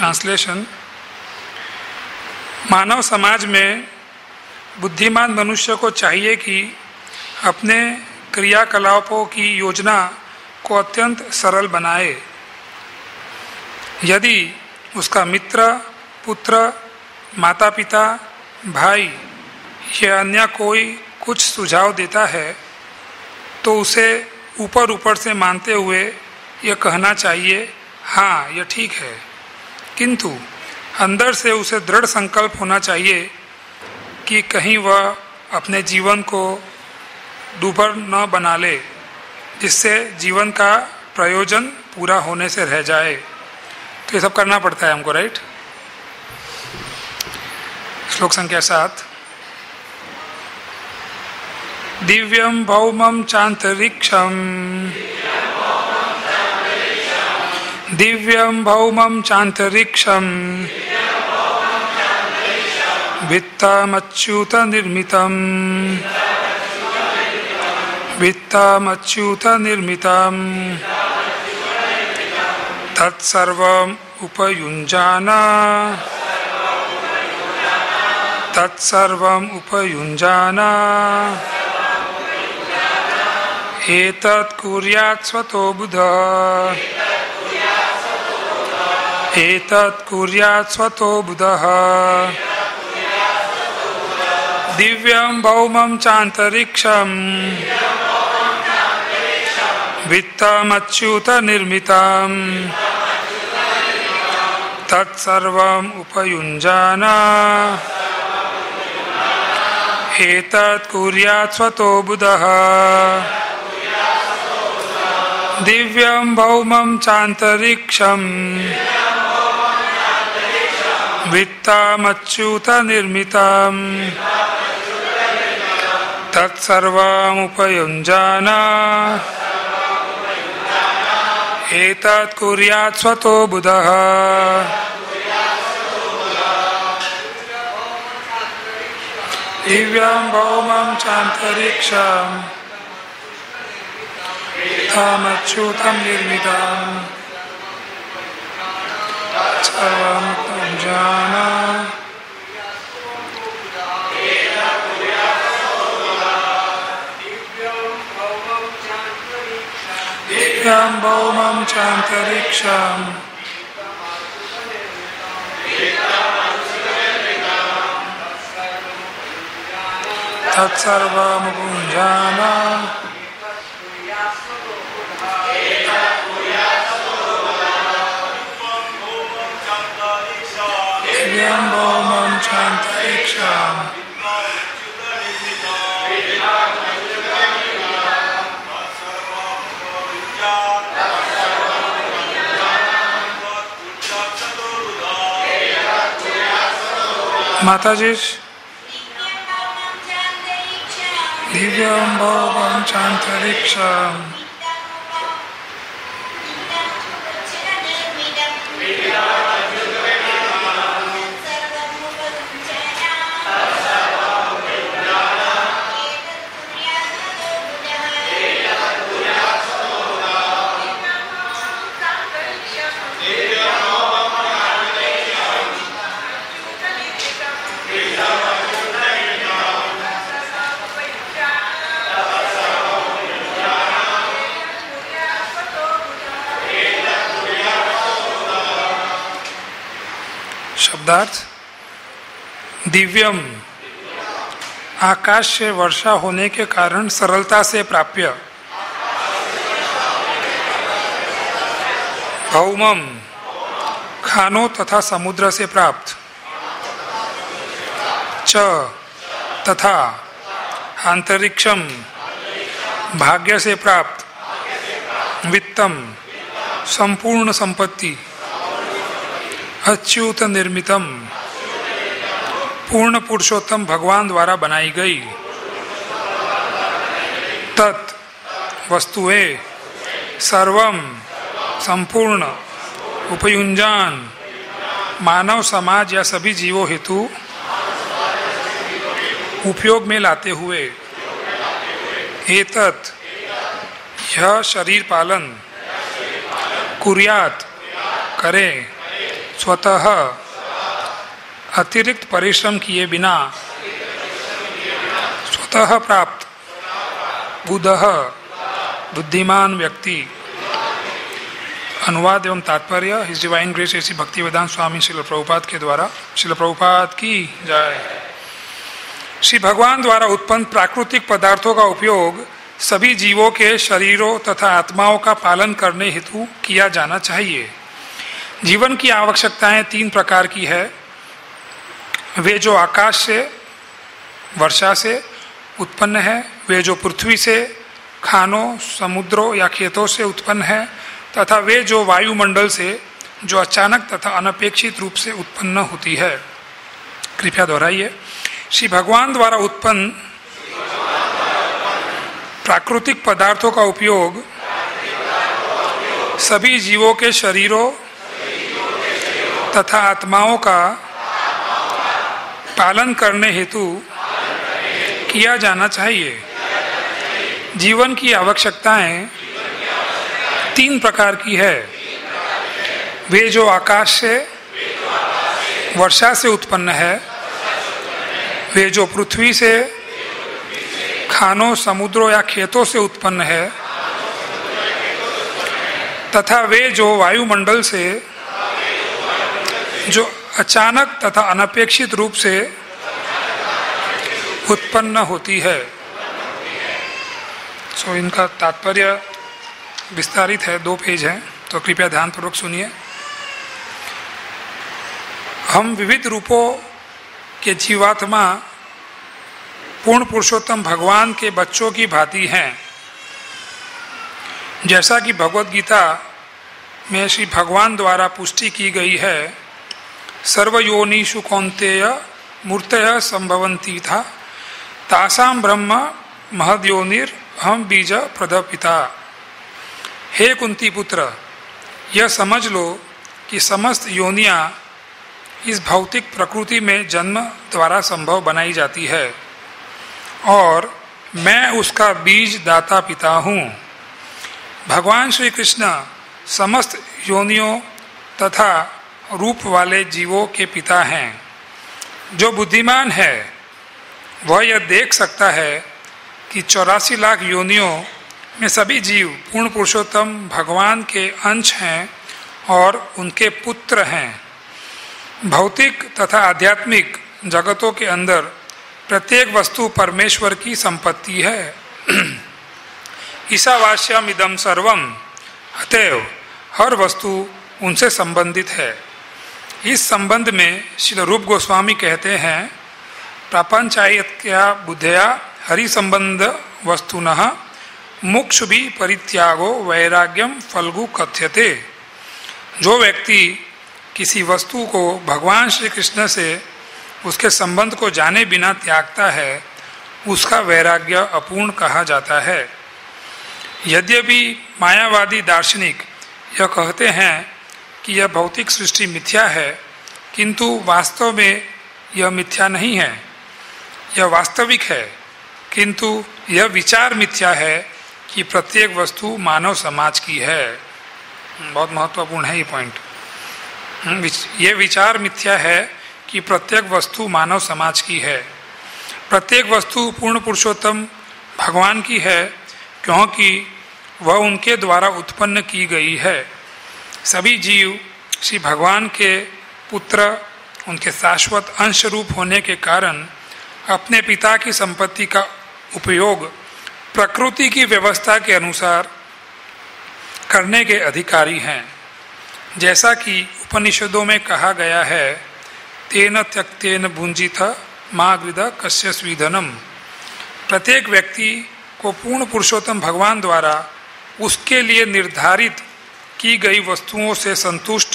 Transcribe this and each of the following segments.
Translation. मानव समाज में बुद्धिमान मनुष्य को चाहिए कि अपने क्रियाकलापों की योजना को अत्यंत सरल बनाए। यदि उसका मित्र, पुत्र, माता पिता, भाई या अन्य कोई कुछ सुझाव देता है तो उसे ऊपर ऊपर से मानते हुए यह कहना चाहिए, हाँ यह ठीक है, किंतु अंदर से उसे दृढ़ संकल्प होना चाहिए कि कहीं वह अपने जीवन को दुर्भर न बना ले, जिससे जीवन का प्रयोजन पूरा होने से रह जाए। तो ये सब करना पड़ता है हमको, राइट। श्लोक संख्या 7। दिव्यं भौमं चांतरिक्षं दिव्यं भौमं चांतरिक्षं वित्तमच्युत निर्मितं तत्सर्वम् उपयुञ्जाना एतत् कुर्यात् स्वतो बुधः दिव्यं भौमं चांतरिक्षं वित्तमच्युत निर्मितं तत्सर्वम् उपयुञ्जाना एतत् कुर्यात् स्वतो बुधः दिव्यं भौमं चांतरिक्षं वित्तमच्युत निर्मितं तत्सर्वम् उपयुञ्जाना एतत् कुर्यात् स्वतो बुधः दिव्यं भौमं चांतरिक्षं वित्तमच्युतं निर्मितं सर्वम् उपयुञ्जाना दिव्यं भौमं चांतरिक्षं तत्सर्वम् उपयुञ्जाना दिव्यं भौमं चांतरिक्षं माताजी। दिव्यं भौमं चांतरिक्षं शब्दार्थ। दिव्यम आकाश से वर्षा होने के कारण सरलता से प्राप्य। भौमम खानों तथा समुद्र से प्राप्त। च तथा अंतरिक्षम भाग्य से प्राप्त। वित्तम संपूर्ण संपत्ति। अच्युत निर्मितम पूर्ण पुरुषोत्तम भगवान द्वारा बनाई गई। तत् वस्तुएं सर्वम संपूर्ण उपयुञ्जान मानव समाज या सभी जीवों हेतु उपयोग में लाते हुए एतत् यह शरीर पालन कुर्यात करे स्वतः अतिरिक्त परिश्रम किए बिना स्वतः प्राप्त बुधः बुद्धिमान व्यक्ति। अनुवाद एवं तात्पर्य हिज डिवाइन ग्रेस ऐसी भक्ति वेदांत स्वामी श्रील प्रभुपाद के द्वारा। श्रील प्रभुपाद की जय। श्री भगवान द्वारा उत्पन्न प्राकृतिक पदार्थों का उपयोग सभी जीवों के शरीरों तथा आत्माओं का पालन करने हेतु किया जाना चाहिए। जीवन की आवश्यकताएं 3 प्रकार की है। वे जो आकाश से वर्षा से उत्पन्न है, वे जो पृथ्वी से खानों समुद्रों या खेतों से उत्पन्न है, तथा वे जो वायुमंडल से जो अचानक तथा अनपेक्षित रूप से उत्पन्न होती है। कृपया दोहराइए। श्री भगवान द्वारा उत्पन्न प्राकृतिक पदार्थों का उपयोग सभी जीवों के शरीरों तथा आत्माओं का पालन करने हेतु किया जाना चाहिए। जीवन की आवश्यकताएं 3 प्रकार की है। वे जो आकाश से वर्षा से उत्पन्न है, वे जो पृथ्वी से खानों समुद्रों या खेतों से उत्पन्न है, तथा वे जो वायुमंडल से जो अचानक तथा अनपेक्षित रूप से उत्पन्न होती है। सो इनका तात्पर्य विस्तारित है, 2 पेज हैं, तो कृपया ध्यानपूर्वक सुनिए। हम विविध रूपों के जीवात्मा पूर्ण पुरुषोत्तम भगवान के बच्चों की भांति हैं। जैसा कि भगवद गीता में श्री भगवान द्वारा पुष्टि की गई है, सर्वयोनिषु कौन्तेय मूर्तयः संभवन्ति था तासाम ब्रह्म महद्योनिर हम बीज प्रदपिता। हे कुंती पुत्र, यह समझ लो कि समस्त योनियां इस भौतिक प्रकृति में जन्म द्वारा संभव बनाई जाती है और मैं उसका बीज दाता पिता हूँ। भगवान श्री कृष्ण समस्त योनियों तथा रूप वाले जीवों के पिता हैं। जो बुद्धिमान है वह यह देख सकता है कि 84 लाख योनियों में सभी जीव पूर्ण पुरुषोत्तम भगवान के अंश हैं और उनके पुत्र हैं। भौतिक तथा आध्यात्मिक जगतों के अंदर प्रत्येक वस्तु परमेश्वर की संपत्ति है। ईशावास्यम इदम सर्वम, अतएव हर वस्तु उनसे संबंधित है। इस संबंध में श्री रूप गोस्वामी कहते हैं, प्रपंचायत्या बुद्धया हरि संबंध वस्तुनः मुक्षुभि परित्यागो वैराग्यम फल्गु कथ्यते। जो व्यक्ति किसी वस्तु को भगवान श्री कृष्ण से उसके संबंध को जाने बिना त्यागता है, उसका वैराग्य अपूर्ण कहा जाता है। यद्यपि मायावादी दार्शनिक यह कहते हैं कि यह भौतिक सृष्टि मिथ्या है, किंतु वास्तव में यह मिथ्या नहीं है। यह वास्तविक है, किंतु यह विचार मिथ्या है कि प्रत्येक वस्तु मानव समाज की है। बहुत महत्वपूर्ण है ये पॉइंट। यह विचार मिथ्या है कि प्रत्येक वस्तु मानव समाज की है। प्रत्येक वस्तु पूर्ण पुरुषोत्तम भगवान की है, क्योंकि वह उनके द्वारा उत्पन्न की गई है। सभी जीव श्री भगवान के पुत्र, उनके शाश्वत अंश रूप होने के कारण अपने पिता की संपत्ति का उपयोग प्रकृति की व्यवस्था के अनुसार करने के अधिकारी हैं। जैसा कि उपनिषदों में कहा गया है, तेन त्यक्तेन भुंजित मा गृध कस्य स्वीधनम। प्रत्येक व्यक्ति को पूर्ण पुरुषोत्तम भगवान द्वारा उसके लिए निर्धारित की गई वस्तुओं से संतुष्ट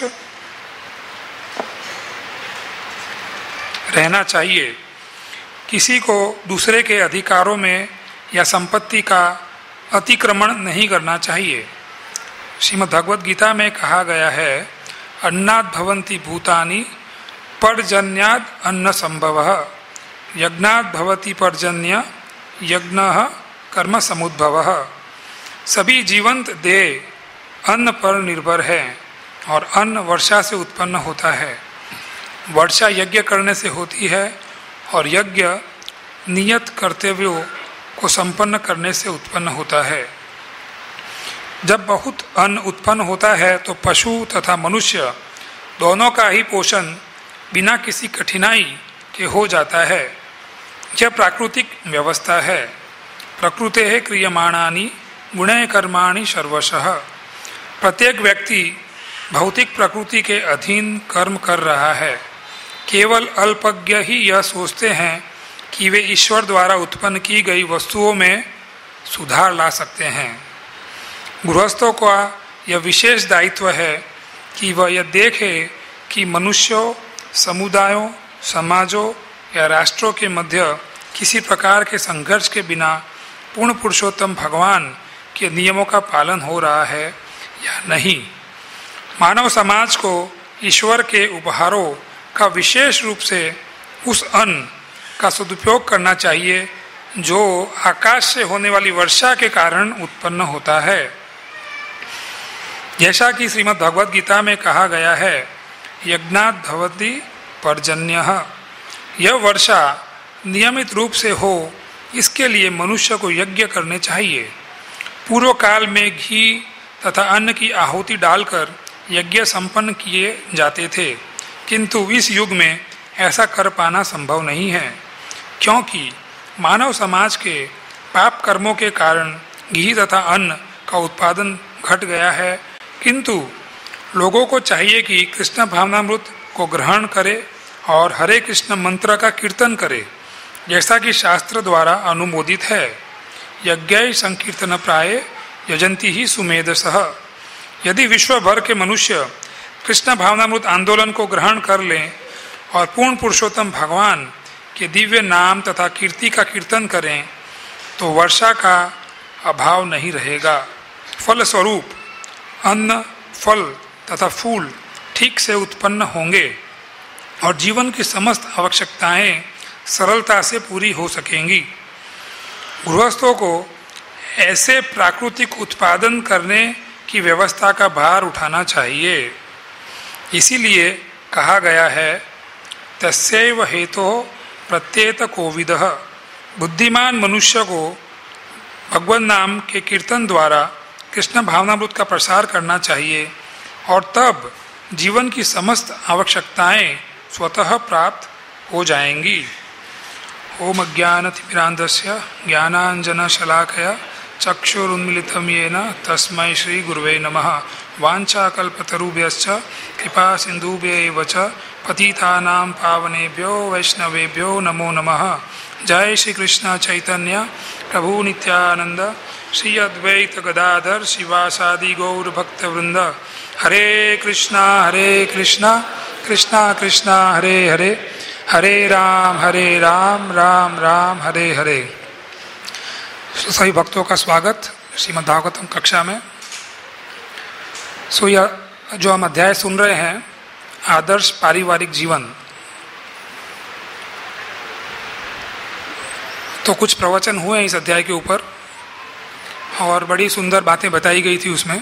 रहना चाहिए। किसी को दूसरे के अधिकारों में या संपत्ति का अतिक्रमण नहीं करना चाहिए। श्रीमद् भगवद गीता में कहा गया है, अन्नाद भवन्ति भूतानि पर्जन्याद अन्न संभवः, यज्ञाद भवति पर्जन्य यज्ञः कर्म समुद्भवः। सभी जीवंत देह अन्न पर निर्भर है और अन्न वर्षा से उत्पन्न होता है। वर्षा यज्ञ करने से होती है और यज्ञ नियत कर्तव्यों को संपन्न करने से उत्पन्न होता है। जब बहुत अन्न उत्पन्न होता है तो पशु तथा मनुष्य दोनों का ही पोषण बिना किसी कठिनाई के हो जाता है। यह प्राकृतिक व्यवस्था है। प्रकृतेः क्रियमाणानि गुणे कर्माणि सर्वशः। प्रत्येक व्यक्ति भौतिक प्रकृति के अधीन कर्म कर रहा है। केवल अल्पज्ञ ही यह सोचते हैं कि वे ईश्वर द्वारा उत्पन्न की गई वस्तुओं में सुधार ला सकते हैं। गृहस्थों का यह विशेष दायित्व है कि वह यह देखे कि मनुष्यों, समुदायों, समाजों या राष्ट्रों के मध्य किसी प्रकार के संघर्ष के बिना पूर्ण पुरुषोत्तम भगवान के नियमों का पालन हो रहा है या नहीं। मानव समाज को ईश्वर के उपहारों का विशेष रूप से उस अन्न का सदुपयोग करना चाहिए जो आकाश से होने वाली वर्षा के कारण उत्पन्न होता है। जैसा कि श्रीमद् भगवद गीता में कहा गया है, यज्ञात् भवति पर्जन्यः। यह वर्षा नियमित रूप से हो, इसके लिए मनुष्य को यज्ञ करने चाहिए। पूर्व काल में घी तथा अन्न की आहुति डालकर यज्ञ संपन्न किए जाते थे, किंतु इस युग में ऐसा कर पाना संभव नहीं है, क्योंकि मानव समाज के पाप कर्मों के कारण घी तथा अन्न का उत्पादन घट गया है। किंतु लोगों को चाहिए कि कृष्ण भावनामृत को ग्रहण करे और हरे कृष्ण मंत्र का कीर्तन करे, जैसा कि शास्त्र द्वारा अनुमोदित है। यज्ञ संकीर्तन प्राय यजंती ही सुमेधसः। यदि विश्व भर के मनुष्य कृष्ण भावनामृत आंदोलन को ग्रहण कर लें और पूर्ण पुरुषोत्तम भगवान के दिव्य नाम तथा कीर्ति का कीर्तन करें तो वर्षा का अभाव नहीं रहेगा। फल स्वरूप अन्न, फल तथा फूल ठीक से उत्पन्न होंगे और जीवन की समस्त आवश्यकताएं सरलता से पूरी हो सकेंगी। गृहस्थों को ऐसे प्राकृतिक उत्पादन करने की व्यवस्था का भार उठाना चाहिए। इसीलिए कहा गया है, तस्यैव हेतोः प्रत्येत कोविदः। बुद्धिमान मनुष्य को भगवान नाम के कीर्तन द्वारा कृष्ण भावनामृत का प्रसार करना चाहिए और तब जीवन की समस्त आवश्यकताएं स्वतः प्राप्त हो जाएंगी। ओम अज्ञानतिमिरान्धस्य ज्ञानाञ्जनशलाकया चक्षुरुन्मीलितं येन तस्मै श्री गुरुवे नमः। वाञ्छाकल्पतरुभ्यश्च कृपा सिन्धुभ्यैव च पतितानां पावनेभ्यो वैष्णवेभ्यो नमो नमः। जय श्री कृष्ण चैतन्य प्रभु नित्यानंद श्री अद्वैत गदाधर शिवासादि गौर भक्त वृंद। हरे कृष्णा कृष्णा कृष्णा हरे हरे, हरे राम राम राम हरे हरे। सभी भक्तों का स्वागत श्रीमद् भागवतम कक्षा में। यह जो हम अध्याय सुन रहे हैं, आदर्श पारिवारिक जीवन, तो कुछ प्रवचन हुए इस अध्याय के ऊपर और बड़ी सुंदर बातें बताई गई थी उसमें।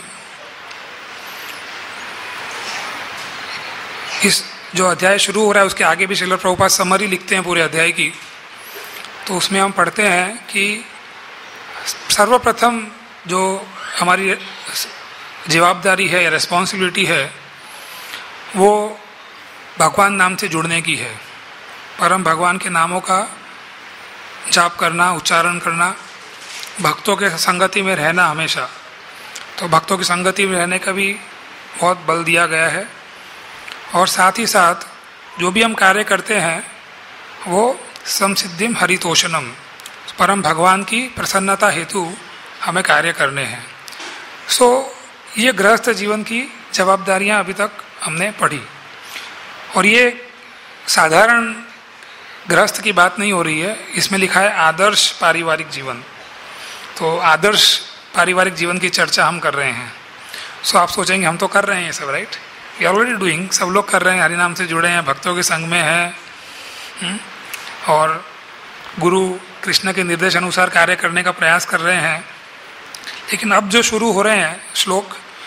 इस जो अध्याय शुरू हो रहा है उसके आगे भी श्रील प्रभुपाद समरी लिखते हैं पूरे अध्याय की। तो उसमें हम पढ़ते हैं कि सर्वप्रथम जो हमारी जवाबदारी है या रेस्पॉन्सिबिलिटी है वो भगवान नाम से जुड़ने की है। परम भगवान के नामों का जाप करना, उच्चारण करना, भक्तों के संगति में रहना हमेशा। तो भक्तों की संगति में रहने का भी बहुत बल दिया गया है। और साथ ही साथ जो भी हम कार्य करते हैं वो समसिद्धिम हरितोषणम, परम भगवान की प्रसन्नता हेतु हमें कार्य करने हैं। ये गृहस्थ जीवन की जवाबदारियां अभी तक हमने पढ़ी और ये साधारण गृहस्थ की बात नहीं हो रही है, इसमें लिखा है आदर्श पारिवारिक जीवन। तो आदर्श पारिवारिक जीवन की चर्चा हम कर रहे हैं। आप सोचेंगे हम तो कर रहे हैं ये सब, right? We are already doing, सब लोग कर रहे हैं, हरिनाम से जुड़े हैं, भक्तों के संग में हैं और गुरु कृष्ण के निर्देश अनुसार कार्य करने का प्रयास कर रहे हैं। लेकिन अब जो शुरू हो रहे हैं श्लोक,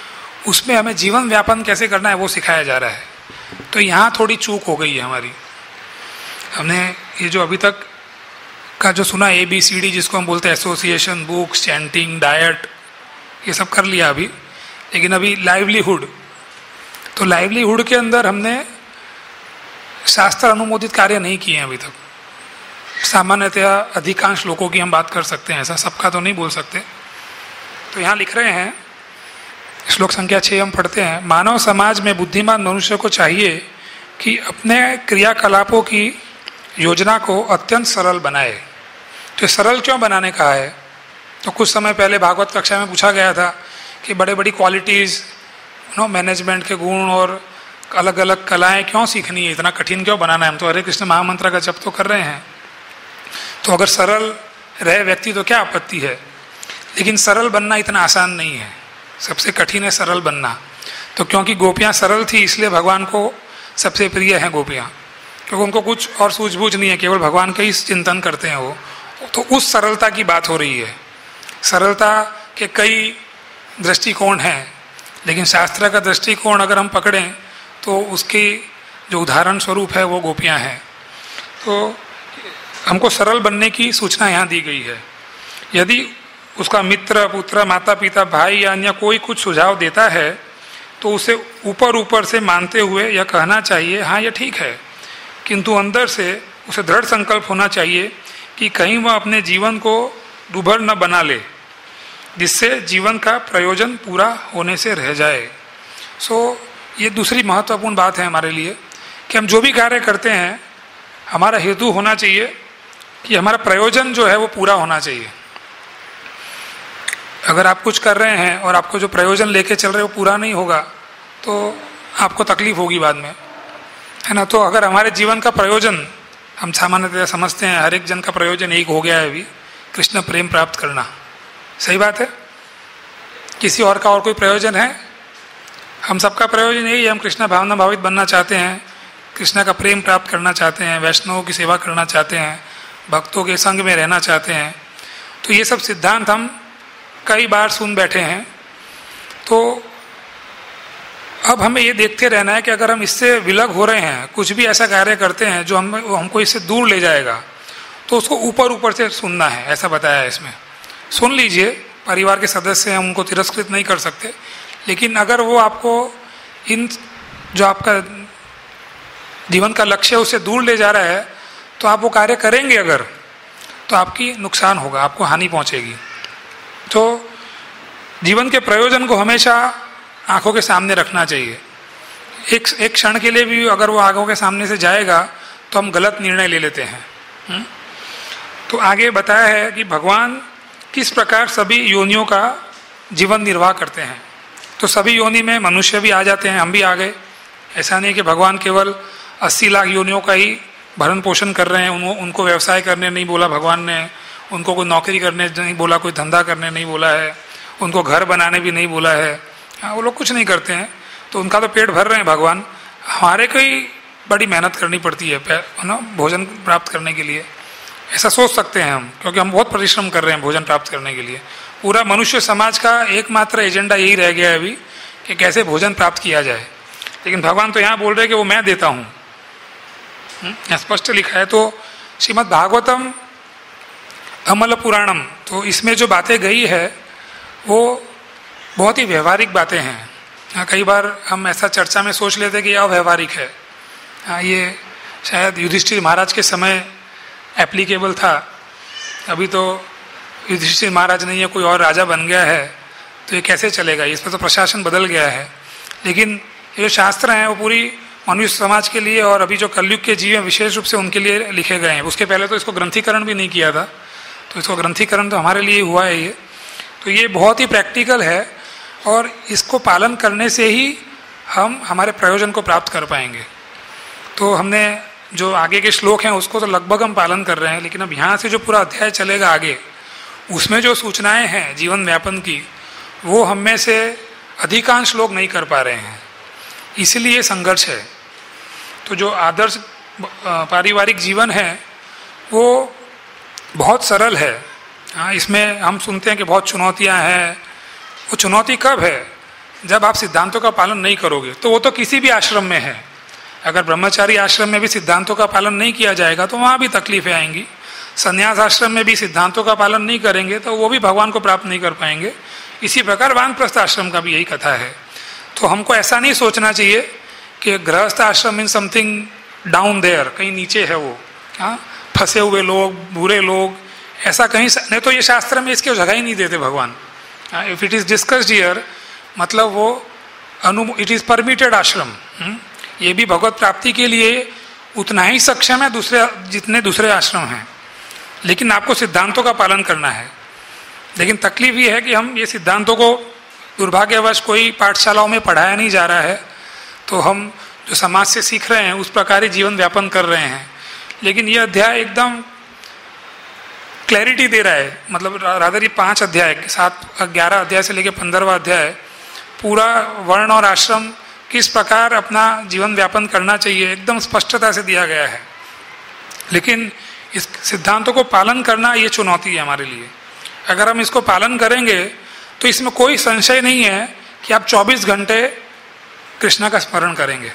उसमें हमें जीवन व्यापन कैसे करना है वो सिखाया जा रहा है। तो यहाँ थोड़ी चूक हो गई है हमारी। हमने ये जो अभी तक का जो सुना ABCD जिसको हम बोलते हैं एसोसिएशन, बुक्स, चैंटिंग, डाइट, ये सब कर लिया अभी, लेकिन अभी लाइवलीहुड, तो लाइवलीहुड के अंदर हमने शास्त्र अनुमोदित कार्य नहीं किए हैं अभी तक। सामान्यतया अधिकांश लोगों की हम बात कर सकते हैं, ऐसा सबका तो नहीं बोल सकते। तो यहाँ लिख रहे हैं, श्लोक संख्या 6 हम पढ़ते हैं, मानव समाज में बुद्धिमान मनुष्य को चाहिए कि अपने क्रियाकलापों की योजना को अत्यंत सरल बनाए। तो सरल क्यों बनाने का है? तो कुछ समय पहले भागवत कक्षा में पूछा गया था कि बड़े बड़ी क्वालिटीज़ मैनेजमेंट के गुण और अलग अलग कलाएं क्यों सीखनी है, इतना कठिन क्यों बनाना है? हम तो हरे कृष्ण महामंत्र का जप तो कर रहे हैं। तो अगर सरल रहे व्यक्ति तो क्या आपत्ति है? लेकिन सरल बनना इतना आसान नहीं है, सबसे कठिन है सरल बनना। तो क्योंकि गोपियाँ सरल थी इसलिए भगवान को सबसे प्रिय हैं गोपियाँ, क्योंकि उनको कुछ और सूझबूझ नहीं है, केवल भगवान का ही चिंतन करते हैं वो। तो उस सरलता की बात हो रही है। सरलता के कई दृष्टिकोण हैं, लेकिन शास्त्र का दृष्टिकोण अगर हम पकड़ें तो उसकी जो उदाहरण स्वरूप है वो गोपियाँ हैं। तो हमको सरल बनने की सूचना यहाँ दी गई है। यदि उसका मित्र, पुत्र, माता पिता, भाई या अन्य कोई कुछ सुझाव देता है तो उसे ऊपर ऊपर से मानते हुए यह कहना चाहिए, हाँ ये ठीक है, किंतु अंदर से उसे दृढ़ संकल्प होना चाहिए कि कहीं वह अपने जीवन को दुभर न बना ले, जिससे जीवन का प्रयोजन पूरा होने से रह जाए। ये दूसरी महत्वपूर्ण बात है हमारे लिए कि हम जो भी कार्य करते हैं हमारा हेतु होना चाहिए कि हमारा प्रयोजन जो है वो पूरा होना चाहिए। अगर आप कुछ कर रहे हैं और आपको जो प्रयोजन लेके चल रहे हो पूरा नहीं होगा तो आपको तकलीफ होगी बाद में, है ना। तो अगर हमारे जीवन का प्रयोजन, हम सामान्यतः समझते हैं हर एक जन का प्रयोजन एक हो गया है अभी, कृष्ण प्रेम प्राप्त करना, सही बात है। किसी और का और कोई प्रयोजन है? हम सबका प्रयोजन यही है, हम कृष्ण भावना भावित बनना चाहते हैं, कृष्ण का प्रेम प्राप्त करना चाहते हैं, वैष्णवों की सेवा करना चाहते हैं, भक्तों के संग में रहना चाहते हैं। तो ये सब सिद्धांत हम कई बार सुन बैठे हैं। तो अब हमें ये देखते रहना है कि अगर हम इससे विलग हो रहे हैं, कुछ भी ऐसा कार्य करते हैं जो हमको इससे दूर ले जाएगा, तो उसको ऊपर ऊपर से सुनना है, ऐसा बताया है इसमें। सुन लीजिए, परिवार के सदस्य हैं, उनको तिरस्कृत नहीं कर सकते, लेकिन अगर वो आपको इन जो आपका जीवन का लक्ष्य है उससे दूर ले जा रहा है तो आप वो कार्य करेंगे अगर, तो आपकी नुकसान होगा, आपको हानि पहुंचेगी। तो जीवन के प्रयोजन को हमेशा आंखों के सामने रखना चाहिए। एक क्षण के लिए भी अगर वो आंखों के सामने से जाएगा तो हम गलत निर्णय ले लेते हैं। तो आगे बताया है कि भगवान किस प्रकार सभी योनियों का जीवन निर्वाह करते हैं। तो सभी योनि में मनुष्य भी आ जाते हैं, हम भी आ गए। ऐसा नहीं कि भगवान केवल 80 लाख योनियों का ही भरण पोषण कर रहे हैं, उनको व्यवसाय करने नहीं बोला भगवान ने, उनको कोई नौकरी करने नहीं बोला, कोई धंधा करने नहीं बोला है, उनको घर बनाने भी नहीं बोला है। हाँ, वो लोग कुछ नहीं करते हैं तो उनका तो पेट भर रहे हैं भगवान। हमारे को ही बड़ी मेहनत करनी पड़ती है ना भोजन प्राप्त करने के लिए, ऐसा सोच सकते हैं हम, क्योंकि हम बहुत परिश्रम कर रहे हैं भोजन प्राप्त करने के लिए। पूरा मनुष्य समाज का एकमात्र एजेंडा यही रह गया है अभी कि कैसे भोजन प्राप्त किया जाए। लेकिन भगवान तो यहाँ बोल रहे हैं कि वो मैं देता हूँ, स्पष्ट लिखा है। तो श्रीमद् भागवतम अमल पुराणम, तो इसमें जो बातें गई है वो बहुत ही व्यवहारिक बातें हैं। कई बार हम ऐसा चर्चा में सोच लेते हैं कि अव्यवहारिक है। ये शायद युधिष्ठिर महाराज के समय एप्लीकेबल था, अभी तो युधिष्ठिर महाराज नहीं है, कोई और राजा बन गया है, तो ये कैसे चलेगा? इस पर तो प्रशासन बदल गया है। लेकिन ये जो शास्त्र हैं वो पूरी मनुष्य समाज के लिए और अभी जो कलयुग के जीव हैं विशेष रूप से उनके लिए लिखे गए हैं। उसके पहले तो इसको ग्रंथीकरण भी नहीं किया था, तो इसको ग्रंथीकरण तो हमारे लिए हुआ है ये। तो ये बहुत ही प्रैक्टिकल है और इसको पालन करने से ही हम हमारे प्रयोजन को प्राप्त कर पाएंगे। तो हमने जो आगे के श्लोक हैं उसको तो लगभग हम पालन कर रहे हैं, लेकिन अब यहाँ से जो पूरा अध्याय चलेगा आगे, उसमें जो सूचनाएं हैं जीवन व्यापन की, वो हम में से अधिकांश लोग नहीं कर पा रहे हैं, इसलिए संघर्ष है। तो जो आदर्श पारिवारिक जीवन है वो बहुत सरल है। हाँ, इसमें हम सुनते हैं कि बहुत चुनौतियां हैं। वो चुनौती कब है? जब आप सिद्धांतों का पालन नहीं करोगे, तो वो तो किसी भी आश्रम में है, अगर ब्रह्मचारी आश्रम में भी सिद्धांतों का पालन नहीं किया जाएगा तो वहाँ भी तकलीफें आएंगी। संन्यास आश्रम में भी सिद्धांतों का पालन नहीं करेंगे तो वो भी भगवान को प्राप्त नहीं कर पाएंगे। इसी प्रकार वानप्रस्थ आश्रम का भी यही कथा है। तो हमको ऐसा नहीं सोचना चाहिए कि गृहस्थ आश्रम इन समथिंग डाउन देयर, कहीं नीचे है वो, हाँ, फंसे हुए लोग, बुरे लोग, ऐसा कहीं नहीं। तो ये शास्त्र में इसकी जगह ही नहीं देते भगवान। If it is discussed here, मतलब वो इट इज परमिटेड आश्रम। ये भी भगवत प्राप्ति के लिए उतना ही सक्षम है जितने दूसरे आश्रम हैं, लेकिन आपको सिद्धांतों का पालन करना है। लेकिन तकलीफ ये है कि हम ये सिद्धांतों को दुर्भाग्यवश कोई पाठशालाओं में पढ़ाया नहीं जा रहा है, तो हम जो समाज से सीख रहे हैं उस प्रकार ही जीवन व्यापन कर रहे हैं। लेकिन ये अध्याय एकदम क्लैरिटी दे रहा है, मतलब रादर ये 5 अध्याय, 11 अध्याय से लेकर 15वां अध्याय पूरा वर्ण और आश्रम किस प्रकार अपना जीवन व्यापन करना चाहिए एकदम स्पष्टता से दिया गया है। लेकिन इस सिद्धांतों को पालन करना ये चुनौती है हमारे लिए। अगर हम इसको पालन करेंगे तो इसमें कोई संशय नहीं है कि आप 24 घंटे कृष्ण का स्मरण करेंगे,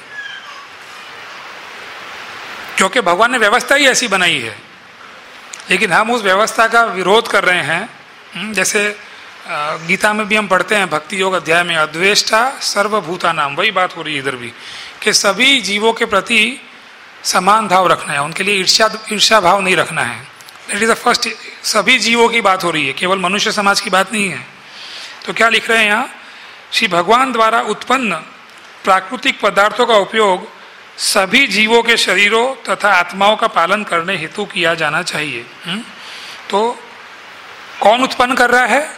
क्योंकि भगवान ने व्यवस्था ही ऐसी बनाई है। लेकिन हम उस व्यवस्था का विरोध कर रहे हैं। जैसे गीता में भी हम पढ़ते हैं भक्ति योग अध्याय में, अद्वेष्टा सर्वभूता नाम, वही बात हो रही है इधर भी, कि सभी जीवों के प्रति समान भाव रखना है, उनके लिए ईर्ष्या भाव नहीं रखना है। इट इज द फर्स्ट, सभी जीवों की बात हो रही है, केवल मनुष्य समाज की बात नहीं है। तो क्या लिख रहे हैं यहाँ, श्री भगवान द्वारा उत्पन्न प्राकृतिक पदार्थों का उपयोग सभी जीवों के शरीरों तथा आत्माओं का पालन करने हेतु किया जाना चाहिए। तो कौन उत्पन्न कर रहा है?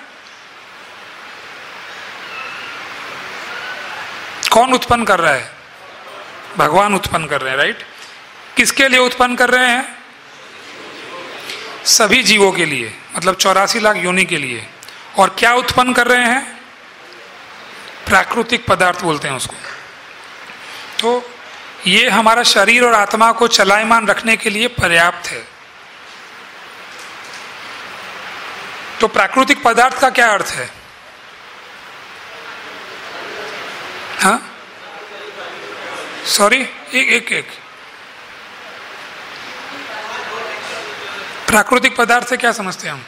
कौन उत्पन्न कर रहा है? भगवान उत्पन्न कर रहे हैं, राइट। किसके लिए उत्पन्न कर रहे हैं? सभी जीवों के लिए, मतलब 84 लाख योनि के लिए। और क्या उत्पन्न कर रहे हैं? प्राकृतिक पदार्थ बोलते हैं उसको। तो ये हमारा शरीर और आत्मा को चलायमान रखने के लिए पर्याप्त है। तो प्राकृतिक पदार्थ का क्या अर्थ है? हाँ, सॉरी, एक प्राकृतिक पदार्थ से क्या समझते हैं हम?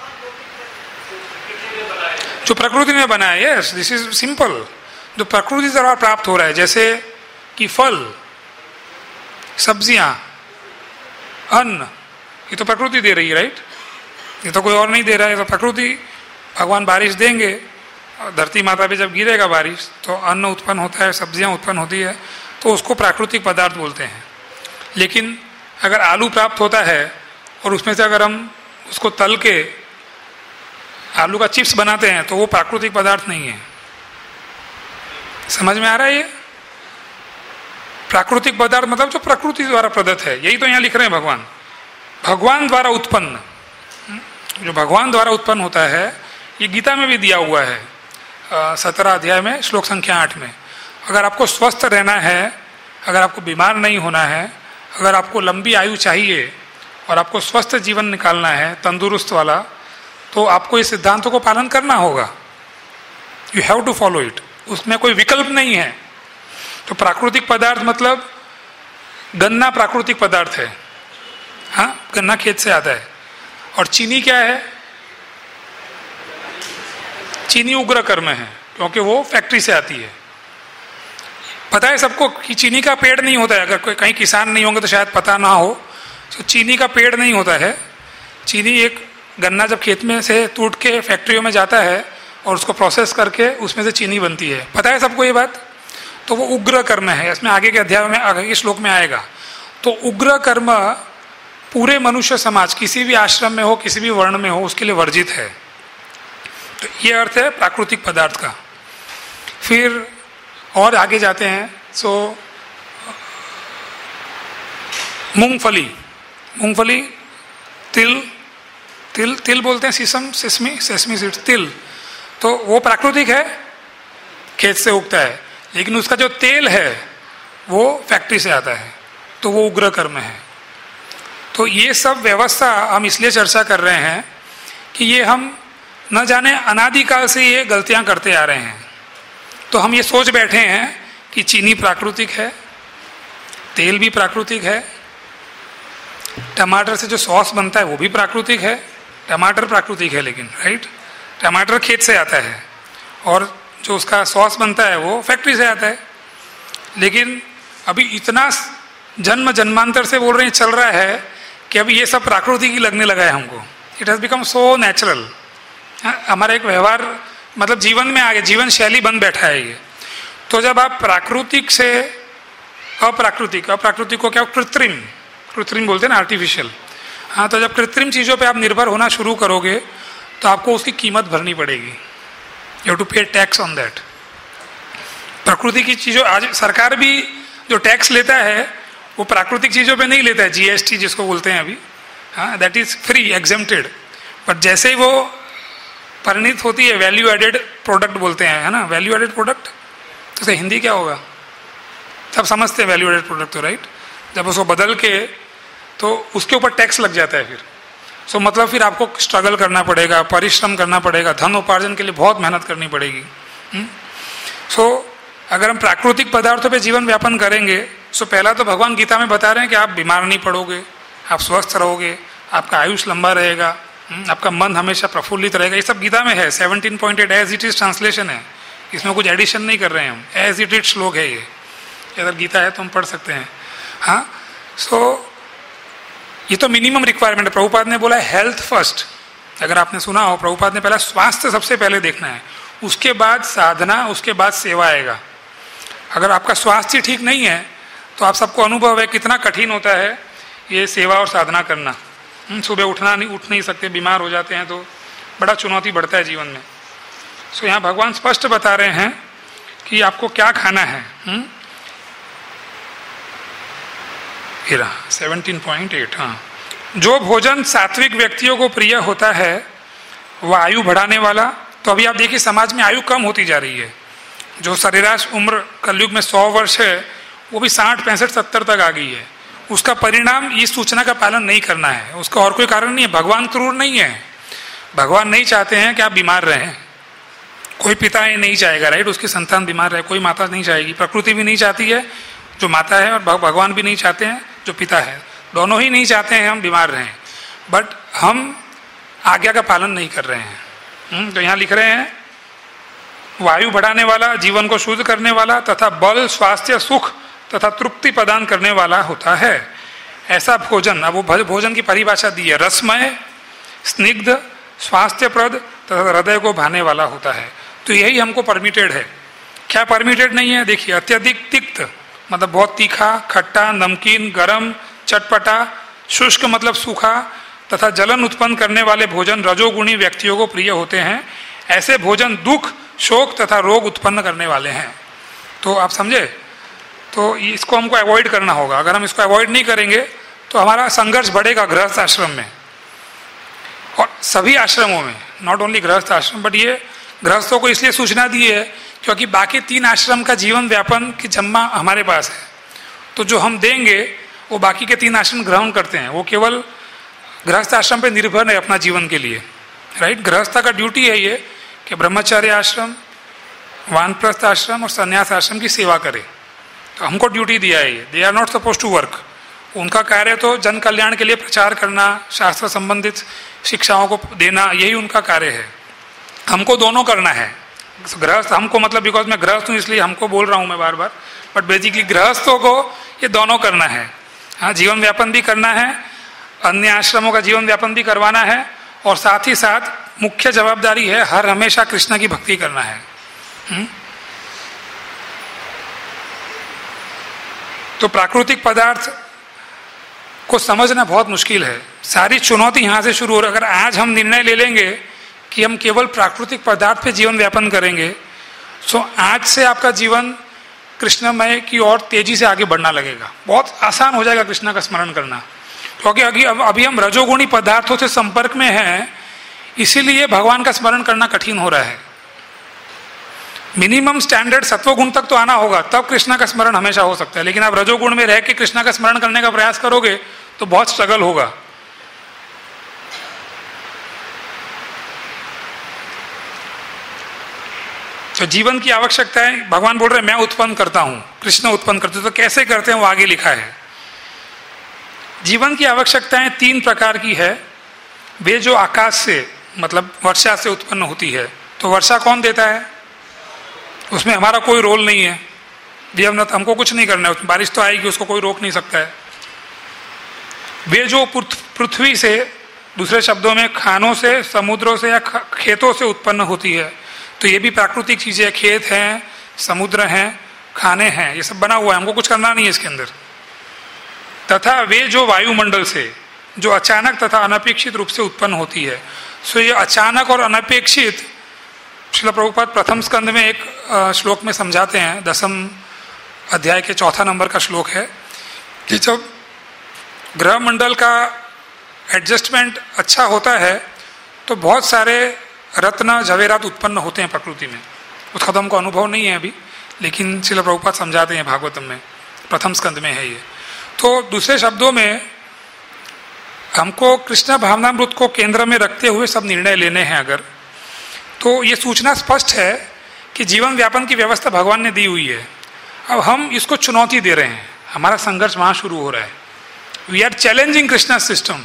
जो प्रकृति ने बनाया, यस, दिस इज सिंपल। जो प्रकृति द्वारा प्राप्त हो रहा है, जैसे कि फल, सब्जियां, अन्न, ये तो प्रकृति दे रही है, राइट। ये तो कोई और नहीं दे रहा है, तो प्रकृति, भगवान बारिश देंगे, धरती माता पे जब गिरेगा बारिश तो अन्न उत्पन्न होता है, सब्जियां उत्पन्न होती है, तो उसको प्राकृतिक पदार्थ बोलते हैं। लेकिन अगर आलू प्राप्त होता है और उसमें से अगर हम उसको तल के आलू का चिप्स बनाते हैं तो वो प्राकृतिक पदार्थ नहीं है। समझ में आ रहा है? ये प्राकृतिक पदार्थ मतलब जो प्रकृति द्वारा प्रदत्त है, यही तो यहाँ लिख रहे हैं भगवान। भगवान द्वारा उत्पन्न, जो भगवान द्वारा उत्पन्न होता है, ये गीता में भी दिया हुआ है 17 अध्याय में श्लोक संख्या 8 में। अगर आपको स्वस्थ रहना है, अगर आपको बीमार नहीं होना है, अगर आपको लंबी आयु चाहिए और आपको स्वस्थ जीवन निकालना है, तंदुरुस्त वाला, तो आपको इस सिद्धांतों को पालन करना होगा। You have to follow it, उसमें कोई विकल्प नहीं है। तो प्राकृतिक पदार्थ मतलब गन्ना प्राकृतिक पदार्थ है, हाँ, गन्ना खेत से आता है। और चीनी क्या है? चीनी उग्र कर्म है, क्योंकि वो फैक्ट्री से आती है। पता है सबको कि चीनी का पेड़ नहीं होता है। अगर कोई कहीं किसान नहीं होंगे तो शायद पता ना हो, तो चीनी का पेड़ नहीं होता है। चीनी एक गन्ना जब खेत में से टूट के फैक्ट्रियों में जाता है और उसको प्रोसेस करके उसमें से चीनी बनती है। पता है सबको ये बात? तो वो उग्र कर्म है, इसमें आगे के अध्याय में, आगे के श्लोक में आएगा। तो उग्र कर्म पूरे मनुष्य समाज, किसी भी आश्रम में हो, किसी भी वर्ण में हो, उसके लिए वर्जित है। तो ये अर्थ है प्राकृतिक पदार्थ का। फिर और आगे जाते हैं, सो मूंगफली, तिल बोलते हैं, सेसमी सीड, तिल, तो वो प्राकृतिक है, खेत से उगता है। लेकिन उसका जो तेल है वो फैक्ट्री से आता है, तो वो उग्र कर्म है। तो ये सब व्यवस्था हम इसलिए चर्चा कर रहे हैं कि ये हम न जाने अनादिकाल से ये गलतियां करते आ रहे हैं। तो हम ये सोच बैठे हैं कि चीनी प्राकृतिक है, तेल भी प्राकृतिक है, टमाटर से जो सॉस बनता है वो भी प्राकृतिक है। टमाटर प्राकृतिक है लेकिन, राइट, टमाटर खेत से आता है और जो उसका सॉस बनता है वो फैक्ट्री से आता है। लेकिन अभी इतना जन्म जन्मांतर से बोल रहे हैं, चल रहा है कि अभी ये सब प्राकृतिक ही लगने लगा है हमको। It has become so natural. हमारा एक व्यवहार मतलब जीवन में आ गया, जीवन शैली बन बैठा है ये। तो जब आप प्राकृतिक से अप्राकृतिक, अप्राकृतिक को क्या, कृत्रिम, कृत्रिम बोलते हैं ना, आर्टिफिशियल। हाँ, तो जब कृत्रिम चीज़ों पे आप निर्भर होना शुरू करोगे तो आपको उसकी कीमत भरनी पड़ेगी। You have to pay tax on that. प्रकृति की चीज़ों, आज सरकार भी जो टैक्स लेता है वो प्राकृतिक चीज़ों पे नहीं लेता है, जीएसटी जिसको बोलते हैं अभी, हाँ, that is free, exempted. But जैसे ही वो परिणित होती है, वैल्यू एडेड प्रोडक्ट बोलते हैं, है ना, वैल्यू एडेड प्रोडक्ट, तो उसे हिंदी क्या होगा? सब समझते हैं वैल्यू एडेड प्रोडक्ट तो, राइट। जब उसको बदल के तो उसके ऊपर टैक्स लग जाता है फिर। सो मतलब फिर आपको स्ट्रगल करना पड़ेगा, परिश्रम करना पड़ेगा, धन उपार्जन के लिए बहुत मेहनत करनी पड़ेगी। सो अगर हम प्राकृतिक पदार्थों पे जीवन व्यापन करेंगे, सो पहला तो भगवान गीता में बता रहे हैं कि आप बीमार नहीं पड़ोगे, आप स्वस्थ रहोगे, आपका आयुष लंबा रहेगा, आपका मन हमेशा प्रफुल्लित रहेगा। ये सब गीता में है, 17.8 एज इट इज ट्रांसलेशन है, इसमें कुछ एडिशन नहीं कर रहे हैं हम, एज इट इज श्लोक है ये, अगर गीता है तो हम पढ़ सकते हैं। हाँ, सो ये तो मिनिमम रिक्वायरमेंट है। प्रभुपाद ने बोला हेल्थ फर्स्ट, अगर आपने सुना हो, प्रभुपाद ने पहला स्वास्थ्य सबसे पहले देखना है, उसके बाद साधना, उसके बाद सेवा आएगा। अगर आपका स्वास्थ्य ठीक नहीं है तो आप सबको अनुभव है कितना कठिन होता है ये सेवा और साधना करना। सुबह उठ नहीं सकते, बीमार हो जाते हैं, तो बड़ा चुनौती बढ़ता है जीवन में। सो यहाँ भगवान स्पष्ट बता रहे हैं कि आपको क्या खाना है। 17.8, हाँ, जो भोजन सात्विक व्यक्तियों को प्रिय होता है वह आयु बढ़ाने वाला। तो अभी आप देखिए समाज में आयु कम होती जा रही है। जो सरेराश उम्र कलयुग में 100 वर्ष है वो भी 60, 65, 70 तक आ गई है। उसका परिणाम इस सूचना का पालन नहीं करना है, उसका और कोई कारण नहीं है। भगवान क्रूर नहीं है, भगवान नहीं चाहते हैं कि आप बीमार रहें। कोई पिता ये नहीं चाहेगा, राइट, उसकी संतान बीमार रहे, कोई माता नहीं चाहेगी, प्रकृति भी नहीं चाहती है जो माता है, और भगवान भी नहीं चाहते हैं जो पिता है, दोनों ही नहीं चाहते हैं हम बीमार रहें। बट हम आज्ञा का पालन नहीं कर रहे हैं। तो यहाँ लिख रहे हैं वायु बढ़ाने वाला, जीवन को शुद्ध करने वाला तथा बल, स्वास्थ्य, सुख तथा तृप्ति प्रदान करने वाला होता है। ऐसा भोजन, अब वो भोजन की परिभाषा दी है, रसमय, स्निग्ध, स्वास्थ्यप्रद तथा हृदय को भाने वाला होता है। तो यही हमको परमिटेड है। क्या परमिटेड नहीं है? देखिए, अत्यधिक तिक्त मतलब बहुत तीखा, खट्टा, नमकीन, गरम, चटपटा, शुष्क मतलब सूखा तथा जलन उत्पन्न करने वाले भोजन रजोगुणी व्यक्तियों को प्रिय होते हैं। ऐसे भोजन दुख, शोक तथा रोग उत्पन्न करने वाले हैं। तो आप समझे, तो इसको हमको अवॉइड करना होगा। अगर हम इसको अवॉइड नहीं करेंगे तो हमारा संघर्ष बढ़ेगा गृहस्थ आश्रम में और सभी आश्रमों में, नॉट ओनली गृहस्थ आश्रम। बट ये गृहस्थों को इसलिए सूचना दी है क्योंकि बाकी 3 आश्रम का जीवन व्यापन की जम्मा हमारे पास है। तो जो हम देंगे वो बाकी के 3 आश्रम ग्रहण करते हैं। वो केवल गृहस्थ आश्रम पे निर्भर है अपना जीवन के लिए, राइट। गृहस्थ का ड्यूटी है ये कि ब्रह्मचार्य आश्रम, वानप्रस्थ आश्रम और संन्यास आश्रम की सेवा करे। तो हमको ड्यूटी दिया है ये, they are not suppose to work. उनका कार्य तो जन कल्याण के लिए प्रचार करना, शास्त्र संबंधित शिक्षाओं को देना, यही उनका कार्य है। हमको दोनों करना है। गृहस्थ हमको मतलब बिकॉज मैं गृहस्थ हूँ इसलिए हमको बोल रहा हूँ मैं बार बार, बट बेसिकली गृहस्थों को ये दोनों करना है। हाँ, जीवन व्यापन भी करना है, अन्य आश्रमों का जीवन व्यापन भी करवाना है, और साथ ही साथ मुख्य जवाबदारी है हर हमेशा कृष्ण की भक्ति करना है। तो प्राकृतिक पदार्थ को समझना बहुत मुश्किल है। सारी चुनौती यहाँ से शुरू हो रही है। अगर आज हम निर्णय ले लेंगे कि हम केवल प्राकृतिक पदार्थ पे जीवन व्यापन करेंगे, तो आज से आपका जीवन कृष्णमय की ओर तेजी से आगे बढ़ना लगेगा। बहुत आसान हो जाएगा कृष्ण का स्मरण करना, क्योंकि अभी हम रजोगुणी पदार्थों से संपर्क में हैं, इसीलिए भगवान का स्मरण करना कठिन हो रहा है। मिनिमम स्टैंडर्ड सत्वगुण तक तो आना होगा, तब कृष्णा का स्मरण हमेशा हो सकता है। लेकिन आप रजोगुण में रह के कृष्णा का स्मरण करने का प्रयास करोगे तो बहुत स्ट्रगल होगा। तो जीवन की आवश्यकताएं भगवान बोल रहे हैं मैं उत्पन्न करता हूं, कृष्ण उत्पन्न करते, तो कैसे करते हैं वो आगे लिखा है। जीवन की आवश्यकताएं 3 प्रकार की है। वे जो आकाश से मतलब वर्षा से उत्पन्न होती है, तो वर्षा कौन देता है? उसमें हमारा कोई रोल नहीं है, हमको कुछ नहीं करना है, उसमें बारिश तो आएगी, उसको कोई रोक नहीं सकता है। वे जो पृथ्वी से, दूसरे शब्दों में खानों से, समुद्रों से या खेतों से उत्पन्न होती है, तो ये भी प्राकृतिक चीजें है, खेत हैं, समुद्र हैं, खाने हैं, ये सब बना हुआ है, हमको कुछ करना नहीं है इसके अंदर। तथा वे जो वायुमंडल से, जो अचानक तथा अनपेक्षित रूप से उत्पन्न होती है। सो ये अचानक और अनपेक्षित श्रील प्रभुपाद प्रथम स्कंद में एक श्लोक में समझाते हैं, 10वें अध्याय के 4 नंबर का श्लोक है कि जब ग्रह मंडल का एडजस्टमेंट अच्छा होता है तो बहुत सारे रत्न जवेरात उत्पन्न होते हैं प्रकृति में। उसका तो हमको अनुभव नहीं है अभी, लेकिन श्रील प्रभुपाद समझाते हैं भागवतम में, प्रथम स्कंद में है ये। तो दूसरे शब्दों में हमको कृष्ण भावनामृत को केंद्र में रखते हुए सब निर्णय लेने हैं अगर, तो ये सूचना स्पष्ट है कि जीवन व्यापन की व्यवस्था भगवान ने दी हुई है। अब हम इसको चुनौती दे रहे हैं, हमारा संघर्ष वहां शुरू हो रहा है। We are challenging Krishna system.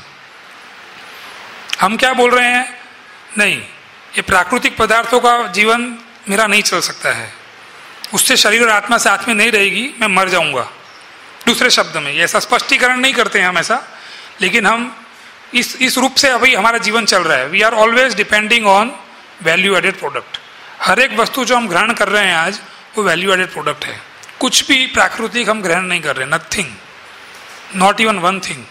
हम क्या बोल रहे हैं? नहीं, ये प्राकृतिक पदार्थों का जीवन मेरा नहीं चल सकता है, उससे शरीर और आत्मा साथ में नहीं रहेगी, मैं मर जाऊंगा। दूसरे शब्द में ऐसा स्पष्टीकरण नहीं करते हैं हम ऐसा, लेकिन हम इस रूप से अभी हमारा जीवन चल रहा है। We are always depending on value added product. हर एक वस्तु जो हम ग्रहण कर रहे हैं आज, वो वैल्यू एडेड प्रोडक्ट है। कुछ भी प्राकृतिक हम ग्रहण नहीं कर रहे, nothing, not even one thing.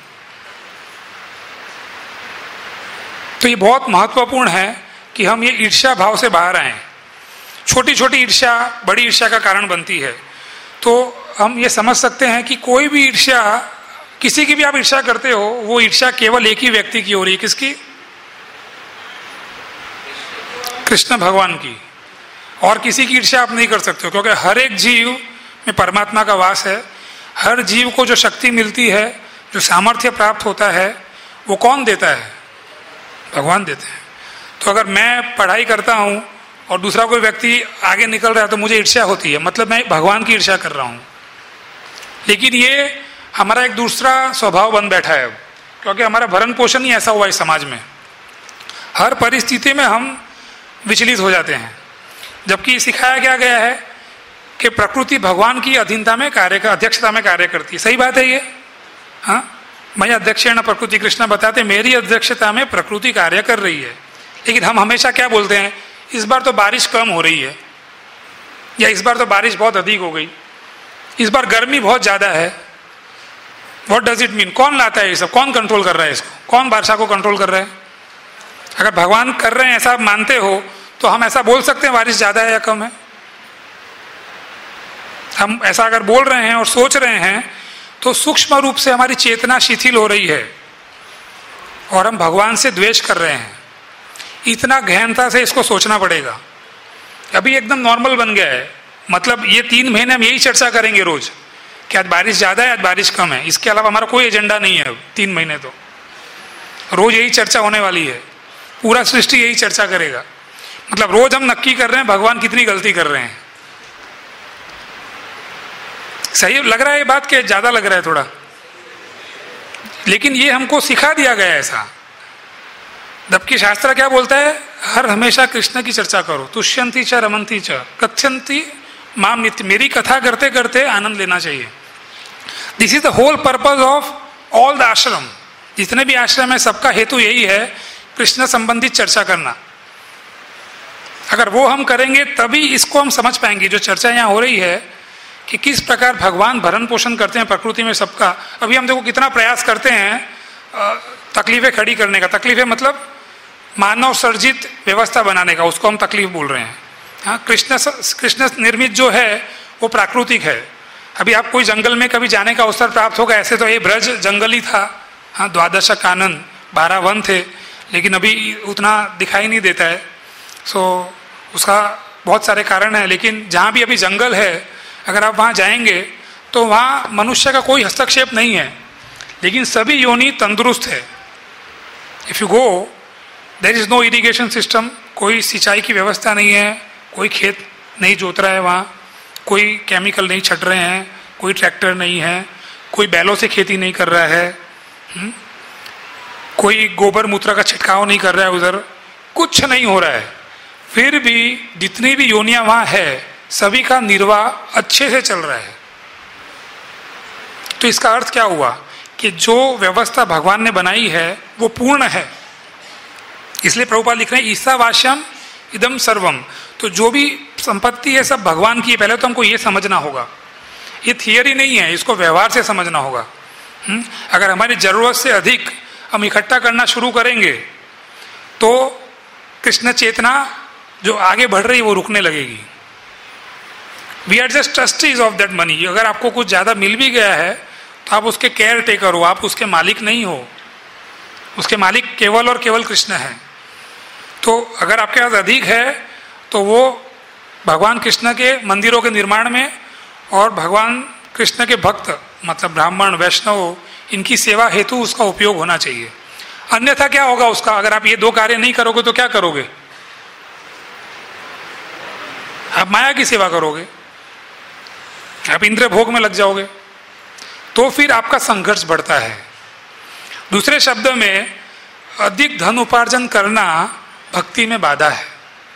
तो ये बहुत महत्वपूर्ण है कि हम ये ईर्ष्या भाव से बाहर आए। छोटी छोटी ईर्ष्या बड़ी ईर्ष्या का कारण बनती है। तो हम ये समझ सकते हैं कि कोई भी ईर्ष्या, किसी की भी आप ईर्ष्या करते हो, वो ईर्ष्या केवल एक ही व्यक्ति की हो रही है। किसकी? कृष्ण भगवान की। और किसी की ईर्ष्या आप नहीं कर सकते हो, क्योंकि हर एक जीव में परमात्मा का वास है। हर जीव को जो शक्ति मिलती है, जो सामर्थ्य प्राप्त होता है, वो कौन देता है? भगवान देते हैं। तो अगर मैं पढ़ाई करता हूं और दूसरा कोई व्यक्ति आगे निकल रहा है तो मुझे ईर्ष्या होती है, मतलब मैं भगवान की ईर्ष्या कर रहा हूं। लेकिन ये हमारा एक दूसरा स्वभाव बन बैठा है अब, क्योंकि हमारा भरण पोषण ही ऐसा हुआ है समाज में। हर परिस्थिति में हम विचलित हो जाते हैं, जबकि सिखाया क्या गया है कि प्रकृति भगवान की अधीनता में अध्यक्षता में कार्य करती है। सही बात है ये, हाँ, मैं अध्यक्षेण प्रकृति, कृष्ण बताते मेरी अध्यक्षता में प्रकृति कार्य कर रही है। लेकिन हम हमेशा क्या बोलते हैं? इस बार तो बारिश कम हो रही है, या इस बार तो बारिश बहुत अधिक हो गई, इस बार गर्मी बहुत ज्यादा है। What does it mean? कौन लाता है ये सब? कौन कंट्रोल कर रहा है इसको? कौन वर्षा को कंट्रोल कर रहा है? अगर भगवान कर रहे हैं, ऐसा आप मानते हो, तो हम ऐसा बोल सकते हैं बारिश ज्यादा है या कम है? हम ऐसा अगर बोल रहे हैं और सोच रहे हैं तो सूक्ष्म रूप से हमारी चेतना शिथिल हो रही है और हम भगवान से द्वेष कर रहे हैं। इतना गहनता से इसको सोचना पड़ेगा। अभी एकदम नॉर्मल बन गया है, मतलब ये 3 महीने हम यही चर्चा करेंगे रोज कि आज बारिश ज्यादा है, आज बारिश कम है। इसके अलावा हमारा कोई एजेंडा नहीं है। 3 महीने तो रोज यही चर्चा होने वाली है, पूरा सृष्टि यही चर्चा करेगा। मतलब रोज हम नक्की कर रहे हैं भगवान कितनी गलती कर रहे हैं। सही लग रहा है ये बात, के ज्यादा लग रहा है थोड़ा? लेकिन ये हमको सिखा दिया गया है ऐसा। जबकि शास्त्र क्या बोलता है? हर हमेशा कृष्ण की चर्चा करो, तुष्यंती च रमंती च कथ्यंती माम नित्य। मेरी कथा करते करते आनंद लेना चाहिए। This is the whole purpose of all the ashram. जितने भी आश्रम है सबका हेतु यही है, कृष्ण संबंधित चर्चा करना। अगर वो हम करेंगे तभी इसको हम समझ पाएंगे। जो चर्चा यहाँ हो रही है कि किस प्रकार भगवान भरण पोषण करते हैं प्रकृति में सबका। अभी हम देखो कितना प्रयास करते हैं तकलीफें खड़ी करने का। तकलीफें मतलब मानव सर्जित व्यवस्था बनाने का, उसको हम तकलीफ बोल रहे हैं। हाँ, कृष्ण निर्मित जो है वो प्राकृतिक है। अभी आप कोई जंगल में कभी जाने का अवसर प्राप्त होगा, ऐसे तो ये ब्रज जंगल ही था। हाँ, 12 कानन 12 वन थे, लेकिन अभी उतना दिखाई नहीं देता है। सो उसका बहुत सारे कारण हैं। लेकिन जहाँ भी अभी जंगल है, अगर आप वहाँ जाएंगे तो वहाँ मनुष्य का कोई हस्तक्षेप नहीं है, लेकिन सभी योनि तंदुरुस्त है। If you go, there is no irrigation system, कोई सिंचाई की व्यवस्था नहीं है, कोई खेत नहीं जोत रहा है, वहाँ कोई केमिकल नहीं छट रहे हैं, कोई ट्रैक्टर नहीं है, कोई बैलों से खेती नहीं कर रहा है, कोई गोबर मूत्र का छिड़काव नहीं कर रहा है, उधर कुछ नहीं हो रहा है, फिर भी जितनी भी योनियां वहां है सभी का निर्वाह अच्छे से चल रहा है। तो इसका अर्थ क्या हुआ कि जो व्यवस्था भगवान ने बनाई है वो पूर्ण है। इसलिए प्रभुपाद लिख रहे हैं ईसावास्यम इदम सर्वम। तो जो भी संपत्ति है सब भगवान की है। पहले तो हमको ये समझना होगा, ये थियरी नहीं है, इसको व्यवहार से समझना होगा। अगर हमारी जरूरत से अधिक हम इकट्ठा करना शुरू करेंगे तो कृष्ण चेतना जो आगे बढ़ रही है वो रुकने लगेगी। We are just trustees of that money. अगर आपको कुछ ज्यादा मिल भी गया है तो आप उसके केयर टेकर हो, आप उसके मालिक नहीं हो। उसके मालिक केवल और केवल कृष्ण है। तो अगर आपके पास अधिक है तो वो भगवान कृष्ण के मंदिरों के निर्माण में और भगवान कृष्ण के भक्त मतलब ब्राह्मण वैष्णव इनकी सेवा हेतु उसका उपयोग होना चाहिए। अन्यथा क्या होगा उसका, अगर आप ये दो कार्य नहीं करोगे तो क्या करोगे? आप माया की सेवा करोगे, आप इंद्र भोग में लग जाओगे, तो फिर आपका संघर्ष बढ़ता है। दूसरे शब्द में अधिक धन उपार्जन करना भक्ति में बाधा है।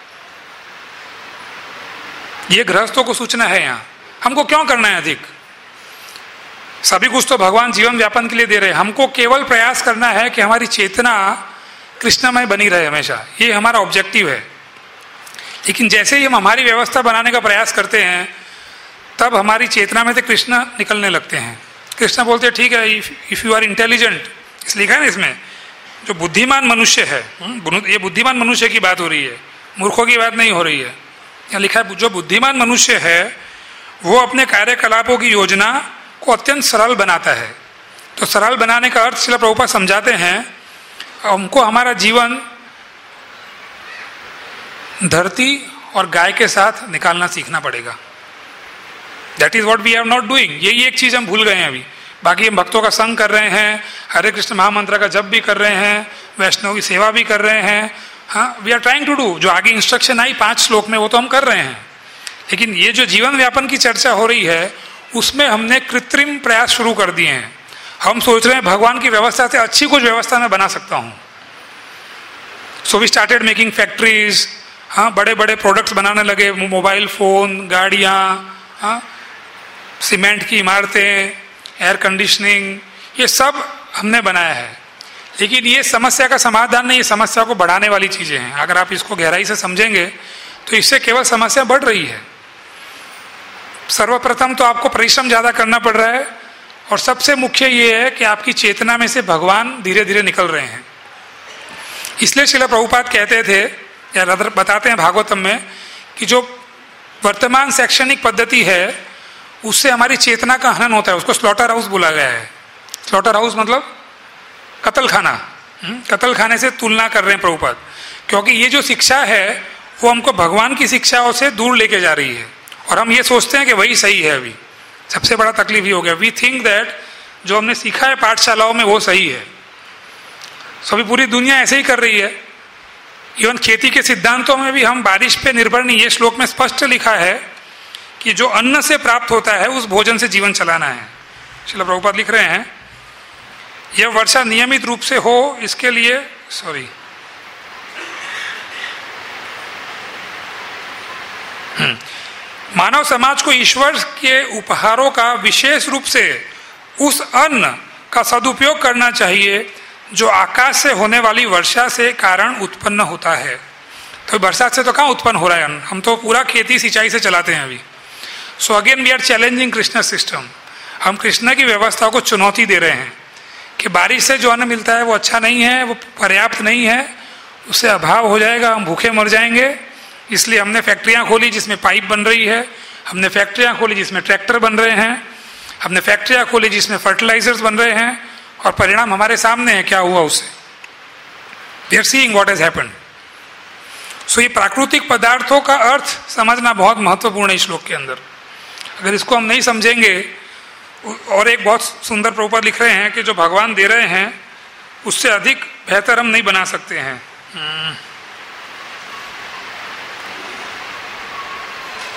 ये गृहस्थों को सूचना है यहाँ। हमको क्यों करना है अधिक? सभी कुछ तो भगवान जीवन व्यापन के लिए दे रहे हैं। हमको केवल प्रयास करना है कि हमारी चेतना कृष्णमय बनी रहे हमेशा, ये हमारा ऑब्जेक्टिव है। लेकिन जैसे ही हम हमारी व्यवस्था बनाने का प्रयास करते हैं तब हमारी चेतना में से कृष्ण निकलने लगते हैं। कृष्ण बोलते हैं ठीक है, इफ यू आर इंटेलिजेंट, इसलिए लिखा है ना इसमें, जो बुद्धिमान मनुष्य है, ये बुद्धिमान मनुष्य की बात हो रही है, मूर्खों की बात नहीं हो रही है। यहाँ लिखा है जो बुद्धिमान मनुष्य है वो अपने कार्यकलापों की योजना को अत्यंत सरल बनाता है। तो सरल बनाने का अर्थ श्रील प्रभुपाद समझाते हैं, हमको हमारा जीवन धरती और गाय के साथ निकालना सीखना पड़ेगा। That is what we are not doing. यही एक चीज हम भूल गए हैं अभी। बाकी हम भक्तों का संग कर रहे हैं, हरे कृष्ण महामंत्र का जप भी कर रहे हैं, वैष्णव की सेवा भी कर रहे हैं। हाँ, we are trying to do, जो आगे इंस्ट्रक्शन आई 5 श्लोक में वो तो हम कर रहे हैं। लेकिन ये जो जीवन व्यापन की चर्चा हो रही है उसमें हमने कृत्रिम प्रयास शुरू कर दिए हैं। हम सोच रहे हैं भगवान की व्यवस्था से अच्छी कुछ व्यवस्था मैं बना सकता हूँ। So we started making factories. हाँ, बड़े बड़े प्रोडक्ट्स बनाने लगे, मोबाइल फोन, गाड़ियाँ, हाँ, सीमेंट की इमारतें, एयर कंडीशनिंग, ये सब हमने बनाया है। लेकिन ये समस्या का समाधान नहीं, ये समस्या को बढ़ाने वाली चीजें हैं। अगर आप इसको गहराई से समझेंगे तो इससे केवल समस्या बढ़ रही है। सर्वप्रथम तो आपको परिश्रम ज्यादा करना पड़ रहा है और सबसे मुख्य ये है कि आपकी चेतना में से भगवान धीरे धीरे निकल रहे हैं। इसलिए श्रील प्रभुपाद कहते थे या बताते हैं भागवतम में कि जो वर्तमान शैक्षणिक पद्धति है उससे हमारी चेतना का हनन होता है। उसको स्लॉटर हाउस बोला गया है। स्लॉटर हाउस मतलब कत्ल खाना। कत्ल खाने से तुलना कर रहे हैं प्रभुपाद, क्योंकि ये जो शिक्षा है वो हमको भगवान की शिक्षाओं से दूर लेके जा रही है और हम ये सोचते हैं कि वही सही है। अभी सबसे बड़ा तकलीफ ही हो गया, वी थिंक दैट जो हमने सीखा है पाठशालाओं में वो सही है। सभी पूरी दुनिया ऐसे ही कर रही है। इवन खेती के सिद्धांतों में भी हम बारिश पे निर्भर नहीं। ये श्लोक में स्पष्ट लिखा है कि जो अन्न से प्राप्त होता है उस भोजन से जीवन चलाना है। श्रील प्रभुपाद लिख रहे हैं यह वर्षा नियमित रूप से हो इसके लिए मानव समाज को ईश्वर के उपहारों का विशेष रूप से उस अन्न का सदुपयोग करना चाहिए जो आकाश से होने वाली वर्षा से कारण उत्पन्न होता है। तो बरसात से तो कहाँ उत्पन्न हो रहा है अन्न? हम तो पूरा खेती सिंचाई से चलाते हैं अभी। So again we are challenging Krishna system. हम कृष्ण की व्यवस्था को चुनौती दे रहे हैं कि बारिश से जो अन्न मिलता है वो अच्छा नहीं है, वो पर्याप्त नहीं है, उससे अभाव हो जाएगा, हम भूखे मर जाएंगे। इसलिए हमने फैक्ट्रियां खोली जिसमें पाइप बन रही है, हमने फैक्ट्रियां खोली जिसमें ट्रैक्टर बन रहे हैं, हमने फैक्ट्रियां खोली जिसमें फर्टिलाइजर्स बन रहे हैं और परिणाम हमारे सामने है क्या हुआ उससे। We are seeing what has happened. So ये प्राकृतिक पदार्थों का अर्थ समझना बहुत महत्वपूर्ण है इस श्लोक के अंदर। अगर इसको हम नहीं समझेंगे, और एक बहुत सुंदर प्रभुपाद लिख रहे हैं कि जो भगवान दे रहे हैं उससे अधिक बेहतर हम नहीं बना सकते हैं।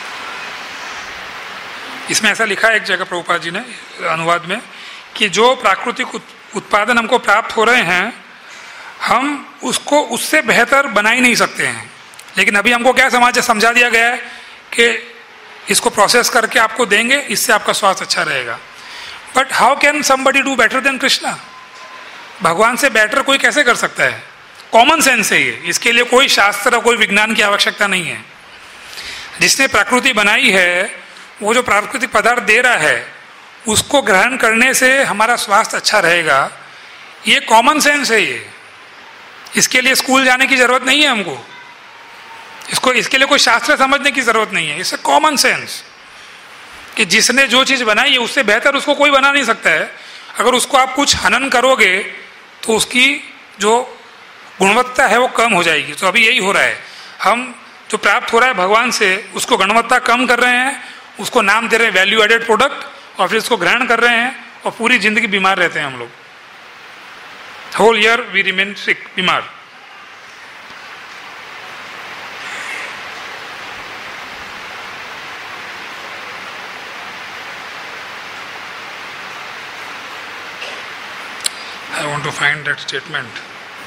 इसमें ऐसा लिखा है एक जगह प्रभुपाद जी ने अनुवाद में कि जो प्राकृतिक उत्पादन हमको प्राप्त हो रहे हैं हम उसको उससे बेहतर बना ही नहीं सकते हैं। लेकिन अभी हमको क्या समझा दिया गया है कि इसको प्रोसेस करके आपको देंगे, इससे आपका स्वास्थ्य अच्छा रहेगा। But how can somebody do better than Krishna? भगवान से बेटर कोई कैसे कर सकता है? कॉमन सेंस है ये, इसके लिए कोई शास्त्र कोई विज्ञान की आवश्यकता नहीं है। जिसने प्रकृति बनाई है वो जो प्राकृतिक पदार्थ दे रहा है उसको ग्रहण करने से हमारा स्वास्थ्य अच्छा रहेगा, ये कॉमन सेंस है ये। इसके लिए स्कूल जाने की जरूरत नहीं है हमको, इसके लिए कोई शास्त्र समझने की जरूरत नहीं है। इससे कॉमन सेंस कि जिसने जो चीज बनाई है उससे बेहतर उसको कोई बना नहीं सकता है। अगर उसको आप कुछ हनन करोगे तो उसकी जो गुणवत्ता है वो कम हो जाएगी। तो अभी यही हो रहा है, हम जो प्राप्त हो रहा है भगवान से उसको गुणवत्ता कम कर रहे हैं, उसको नाम दे रहे हैं वैल्यू एडेड प्रोडक्ट, और फिर इसको ग्रहण कर रहे हैं और पूरी जिंदगी बीमार रहते हैं हम लोग। Whole year we remain sick, बीमार। I want to find that statement.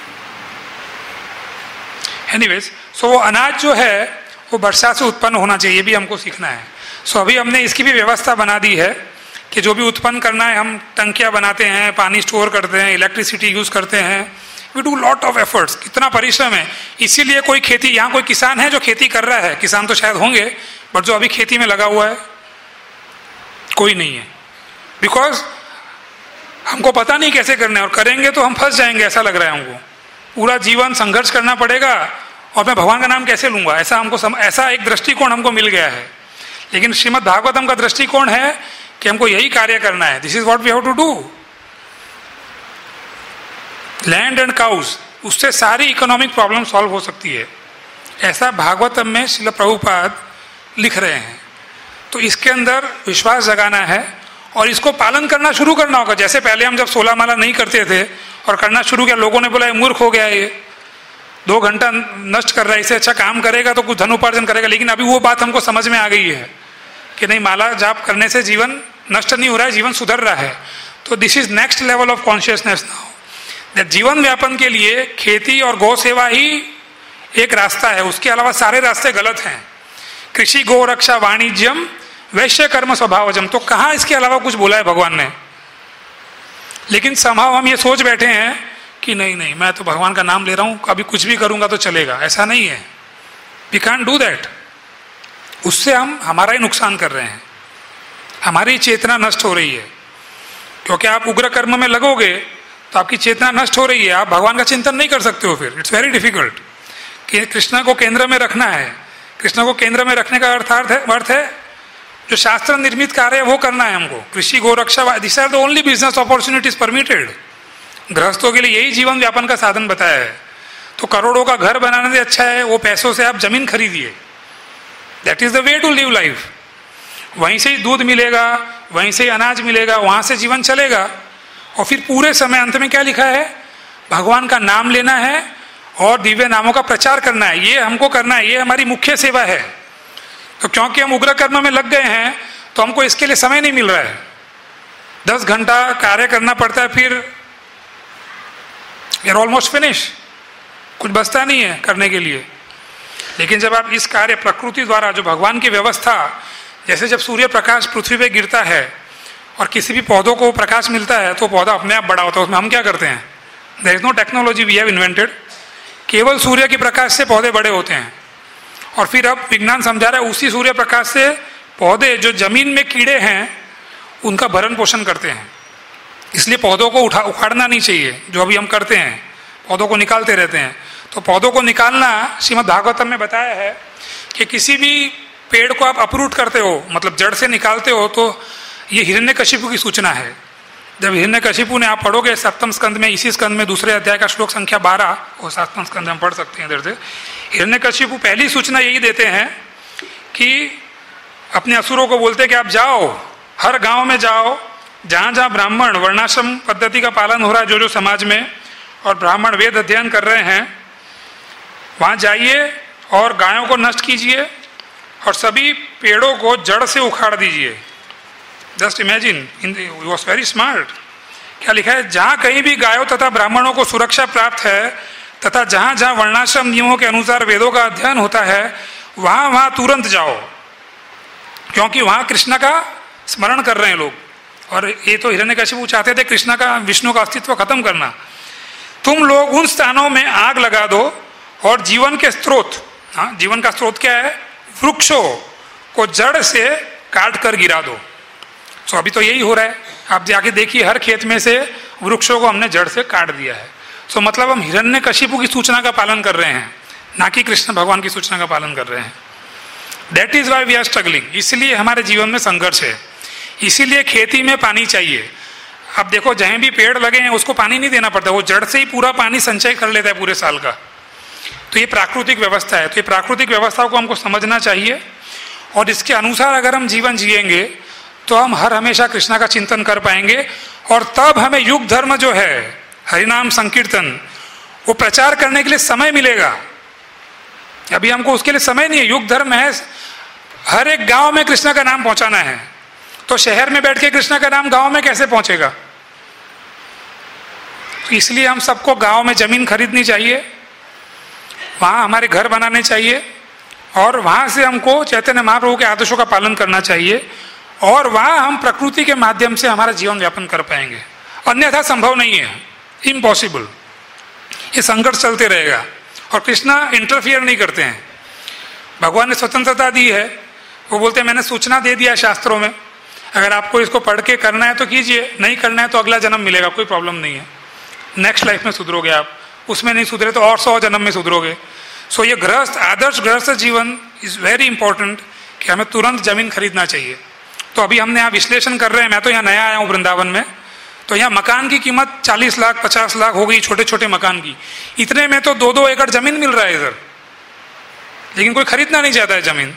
Anyways, so वो अनाज जो है वो वर्षा से उत्पन्न होना चाहिए, ये भी हमको सीखना है। सो अभी हमने इसकी भी व्यवस्था बना दी है कि जो भी उत्पन्न करना है हम टंकियाँ बनाते हैं, पानी स्टोर करते हैं, इलेक्ट्रिसिटी यूज करते हैं। We do lot of efforts, कितना परिश्रम है। इसीलिए कोई खेती, यहाँ कोई किसान है जो खेती कर रहा है? किसान तो शायद होंगे, बट जो अभी खेती में लगा हुआ है कोई नहीं है। बिकॉज हमको पता नहीं कैसे करना है, और करेंगे तो हम फंस जाएंगे, ऐसा लग रहा है हमको। पूरा जीवन संघर्ष करना पड़ेगा और मैं भगवान का नाम कैसे लूंगा, ऐसा हमको ऐसा एक दृष्टिकोण हमको मिल गया है। लेकिन श्रीमद् भागवतम का दृष्टिकोण है कि हमको यही कार्य करना है। This is what we have to do. Land and cows, उससे सारी इकोनॉमिक प्रॉब्लम सॉल्व हो सकती है, ऐसा भागवतम में श्रील प्रभुपाद लिख रहे हैं। तो इसके अंदर विश्वास जगाना है और इसको पालन करना शुरू करना होगा। जैसे पहले हम जब 16 माला नहीं करते थे और करना शुरू किया, लोगों ने बोला ये मूर्ख हो गया, ये 2 घंटा नष्ट कर रहा है, इससे अच्छा काम करेगा तो कुछ धन उपार्जन करेगा। लेकिन अभी वो बात हमको समझ में आ गई है कि नहीं, माला जाप करने से जीवन नष्ट नहीं हो रहा है, जीवन सुधर रहा है। तो this is next level of consciousness now, that जीवन व्यापन के लिए खेती और गौ सेवा ही एक रास्ता है, उसके अलावा सारे रास्ते गलत हैं। कृषि गौ रक्षा वाणिज्यम वैश्य कर्म स्वभावजम, तो कहाँ इसके अलावा कुछ बोला है भगवान ने? लेकिन संभव हम ये सोच बैठे हैं कि नहीं नहीं, मैं तो भगवान का नाम ले रहा हूं, अभी कुछ भी करूंगा तो चलेगा। ऐसा नहीं है, वी कांट डू दैट। उससे हम हमारा ही नुकसान कर रहे हैं, हमारी चेतना नष्ट हो रही है। क्योंकि आप उग्र कर्म में लगोगे तो आपकी चेतना नष्ट हो रही है, आप भगवान का चिंतन नहीं कर सकते हो। फिर इट्स वेरी डिफिकल्ट कि कृष्ण को केंद्र में रखना है। कृष्ण को केंद्र में रखने का अर्थ है जो शास्त्र निर्मित कार्य है वो करना है हमको। कृषि गौ रक्षा, this are the only business opportunities permitted. गृहस्थों के लिए यही जीवन व्यापन का साधन बताया है। तो करोड़ों का घर बनाने से अच्छा है वो पैसों से आप जमीन खरीदिए, that is the way to live life. वहीं से ही दूध मिलेगा, वहीं से ही अनाज मिलेगा, वहां से जीवन चलेगा। और फिर पूरे समय अंत में क्या लिखा है? भगवान का नाम लेना है और दिव्य नामों का प्रचार करना है। ये हमको करना है, ये हमारी मुख्य सेवा है। तो क्योंकि हम उग्र कर्म में लग गए हैं तो हमको इसके लिए समय नहीं मिल रहा है। 10 घंटा कार्य करना पड़ता है, फिर वी आर ऑलमोस्ट फिनिश, कुछ बचता नहीं है करने के लिए। लेकिन जब आप इस कार्य प्रकृति द्वारा, जो भगवान की व्यवस्था, जैसे जब सूर्य प्रकाश पृथ्वी पे गिरता है और किसी भी पौधों को प्रकाश मिलता है तो पौधा अपने आप बड़ा होता है। उसमें हम क्या करते हैं? There is no technology we have invented, केवल सूर्य के प्रकाश से पौधे बड़े होते हैं। और फिर अब विज्ञान समझा रहा है उसी सूर्य प्रकाश से पौधे जो जमीन में कीड़े हैं उनका भरण पोषण करते हैं। इसलिए पौधों को उखाड़ना नहीं चाहिए, जो अभी हम करते हैं, पौधों को निकालते रहते हैं। तो पौधों को निकालना श्रीमद् भागवतम में बताया है कि किसी भी पेड़ को आप अपरूट करते हो, मतलब जड़ से निकालते हो, तो ये हिरण्यकशिपु की सूचना है। जब हिरण्यकशिपु ने, आप पढ़ोगे 7वें स्कंद में, इसी स्कंद में 2 अध्याय का श्लोक संख्या 12 और 7वें स्कंद हम पढ़ सकते हैं इधर से। हिरण्यकशिपु पहली सूचना यही देते हैं कि अपने असुरों को बोलते हैं कि आप जाओ, हर गांव में जाओ, जहां जहां ब्राह्मण वर्णाश्रम पद्धति का पालन हो रहा है, जो समाज में, और ब्राह्मण वेद अध्ययन कर रहे हैं, वहां जाइए और गायों को नष्ट कीजिए और सभी पेड़ों को जड़ से उखाड़ दीजिए। Just imagine, he was very smart. क्या लिखा है? जहां कहीं भी गायों तथा ब्राह्मणों को सुरक्षा प्राप्त है तथा जहां जहां वर्णाश्रम नियमों के अनुसार वेदों का अध्ययन होता है वहां वहां तुरंत जाओ, क्योंकि वहां कृष्ण का स्मरण कर रहे हैं लोग। और ये तो हिरण्यकशिपु चाहते थे कृष्ण का, विष्णु का अस्तित्व खत्म करना। तुम लोग उन स्थानों में आग लगा दो और जीवन के स्रोत, हाँ जीवन का स्रोत क्या है? वृक्षों को जड़ से काट कर गिरा दो। सो अभी तो यही हो रहा है, आप जाके देखिए हर खेत में से वृक्षों को हमने जड़ से काट दिया है। सो मतलब हम हिरण्यकशिपु की सूचना का पालन कर रहे हैं, ना कि कृष्ण भगवान की सूचना का पालन कर रहे हैं। That is why we are struggling. इसलिए हमारे जीवन में संघर्ष है, इसीलिए खेती में पानी चाहिए। अब देखो जहां भी पेड़ लगे हैं उसको पानी नहीं देना पड़ता, वो जड़ से ही पूरा पानी संचय कर लेता है पूरे साल का। तो ये प्राकृतिक व्यवस्था है। तो ये प्राकृतिक व्यवस्था को हमको समझना चाहिए और इसके अनुसार अगर हम जीवन जिएंगे तो हम हर हमेशा कृष्णा का चिंतन कर पाएंगे। और तब हमें युग धर्म जो है, हरिनाम संकीर्तन, वो प्रचार करने के लिए समय मिलेगा। अभी हमको उसके लिए समय नहीं है। युग धर्म है हर एक गांव में कृष्णा का नाम पहुंचाना है, तो शहर में बैठ के कृष्णा का नाम गांव में कैसे पहुंचेगा? तो इसलिए हम सबको गांव में जमीन खरीदनी चाहिए, वहां हमारे घर बनाने चाहिए और वहां से हमको चैतन्य महाप्रभु के आदेशों का पालन करना चाहिए और वहां हम प्रकृति के माध्यम से हमारा जीवन यापन कर पाएंगे। अन्यथा संभव नहीं है, इम्पॉसिबल। ये संघर्ष चलते रहेगा और कृष्णा इंटरफियर नहीं करते हैं। भगवान ने स्वतंत्रता दी है, वो बोलते हैं मैंने सूचना दे दिया शास्त्रों में, अगर आपको इसको पढ़ के करना है तो कीजिए, नहीं करना है तो अगला जन्म मिलेगा, कोई प्रॉब्लम नहीं है। नेक्स्ट लाइफ में सुधरोगे आप, उसमें नहीं सुधरे तो और 100 जन्म में सुधरोगे। सो ये गृहस्थ, आदर्श गृहस्थ जीवन इज वेरी इंपॉर्टेंट कि हमें तुरंत जमीन खरीदना चाहिए। तो अभी हमने यहाँ विश्लेषण कर रहे हैं, मैं तो यहाँ नया आया हूँ वृंदावन में, तो यहाँ मकान की कीमत 40 लाख 50 लाख हो गई, छोटे छोटे मकान की। इतने में तो 2-2 एकड़ जमीन मिल रहा है इधर, लेकिन कोई खरीदना नहीं चाहता है जमीन।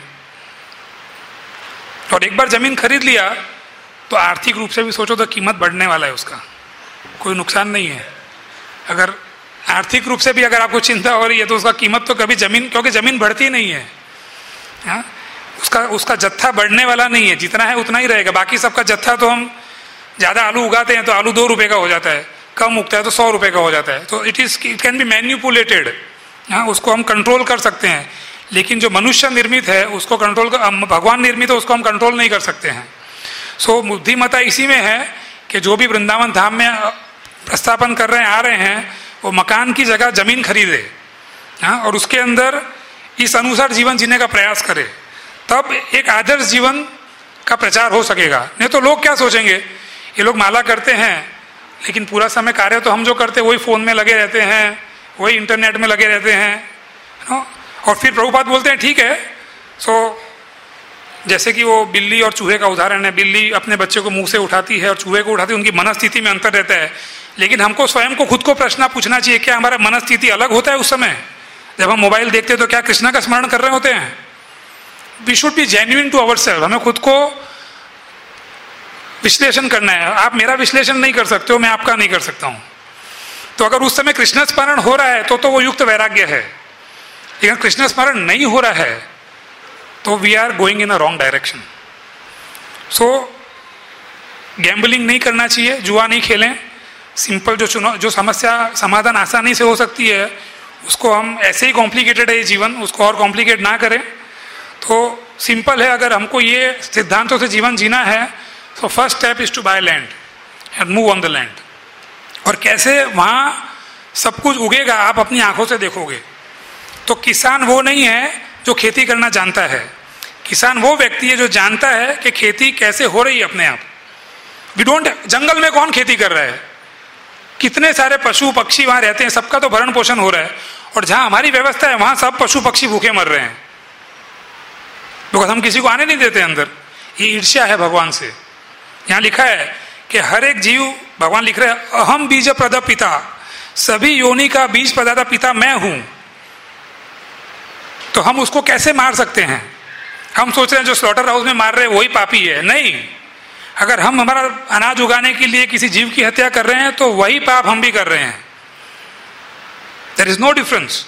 और एक बार जमीन खरीद लिया तो आर्थिक रूप से भी सोचो तो कीमत बढ़ने वाला है उसका, कोई नुकसान नहीं है। अगर आर्थिक रूप से भी अगर आपको चिंता हो रही है तो उसका कीमत तो कभी जमीन, क्योंकि जमीन बढ़ती नहीं है, हाँ? उसका जत्था बढ़ने वाला नहीं है, जितना है उतना ही रहेगा। बाकी सबका जत्था तो हम ज़्यादा आलू उगाते हैं तो आलू 2 रुपये का हो जाता है, कम उगता है तो 100 रुपये का हो जाता है। तो इट कैन बी मैन्युपुलेटेड, हाँ उसको हम कंट्रोल कर सकते हैं। लेकिन जो मनुष्य निर्मित है उसको कंट्रोल भगवान निर्मित है उसको हम कंट्रोल नहीं कर सकते हैं। सो बुद्धिमत्ता इसी में है कि जो भी वृंदावन धाम में प्रस्थापन कर रहे हैं, आ रहे हैं, वो मकान की जगह जमीन खरीदे, हाँ, और उसके अंदर इस अनुसार जीवन जीने का प्रयास करे, तब एक आदर्श जीवन का प्रचार हो सकेगा। नहीं तो लोग क्या सोचेंगे, ये लोग माला करते हैं लेकिन पूरा समय कार्य तो हम जो करते हैं वही फोन में लगे रहते हैं, वही इंटरनेट में लगे रहते हैं, नो? और फिर प्रभुपाद बोलते हैं ठीक है, सो जैसे कि वो बिल्ली और चूहे का उदाहरण है, बिल्ली अपने बच्चे को मुंह से उठाती है और चूहे को उठाती है, उनकी मनस्थिति में अंतर रहता है। लेकिन हमको स्वयं को खुद को प्रश्न पूछना चाहिए, क्या हमारा मनस्थिति अलग होता है उस समय जब हम मोबाइल देखते हैं? तो क्या कृष्णा का स्मरण कर रहे होते हैं? We should be genuine to our self. हमें खुद को विश्लेषण करना है। आप मेरा विश्लेषण नहीं कर सकते हो, मैं आपका नहीं कर सकता हूं। तो अगर उस समय कृष्ण स्मरण हो रहा है तो वो युक्त वैराग्य है, लेकिन कृष्ण स्मरण नहीं हो रहा है तो we are going in a wrong direction. So gambling नहीं करना चाहिए, जुआ नहीं खेलें। सिंपल जो समस्या समाधान आसानी से हो सकती है उसको हम, ऐसे ही कॉम्प्लिकेटेड है ये जीवन, उसको और कॉम्प्लिकेट ना करें। तो सिंपल है, अगर हमको ये सिद्धांतों से जीवन जीना है तो first step is to buy land and move on the land. और कैसे वहां सब कुछ उगेगा आप अपनी आंखों से देखोगे। तो किसान वो नहीं है जो खेती करना जानता है, किसान वो व्यक्ति है जो जानता है कि खेती कैसे हो रही है अपने आप। वी डोंट, जंगल में कौन खेती कर रहा है? कितने सारे पशु पक्षी वहां रहते हैं, सबका तो भरण पोषण हो रहा है। और जहां हमारी व्यवस्था है वहां सब पशु पक्षी भूखे मर रहे हैं, बिकॉज हम किसी को आने नहीं देते अंदर। ये ईर्ष्या है भगवान से। यहाँ लिखा है कि हर एक जीव, भगवान लिख रहे हैं अहम बीज प्रद पिता, सभी योनि का बीज प्रदाता पिता मैं हूं। तो हम उसको कैसे मार सकते हैं? हम सोच रहे हैं जो स्लॉटर हाउस में मार रहे हैं वही पापी है। नहीं, अगर हम हमारा अनाज उगाने के लिए किसी जीव की हत्या कर रहे हैं तो वही पाप हम भी कर रहे हैं। There is no difference.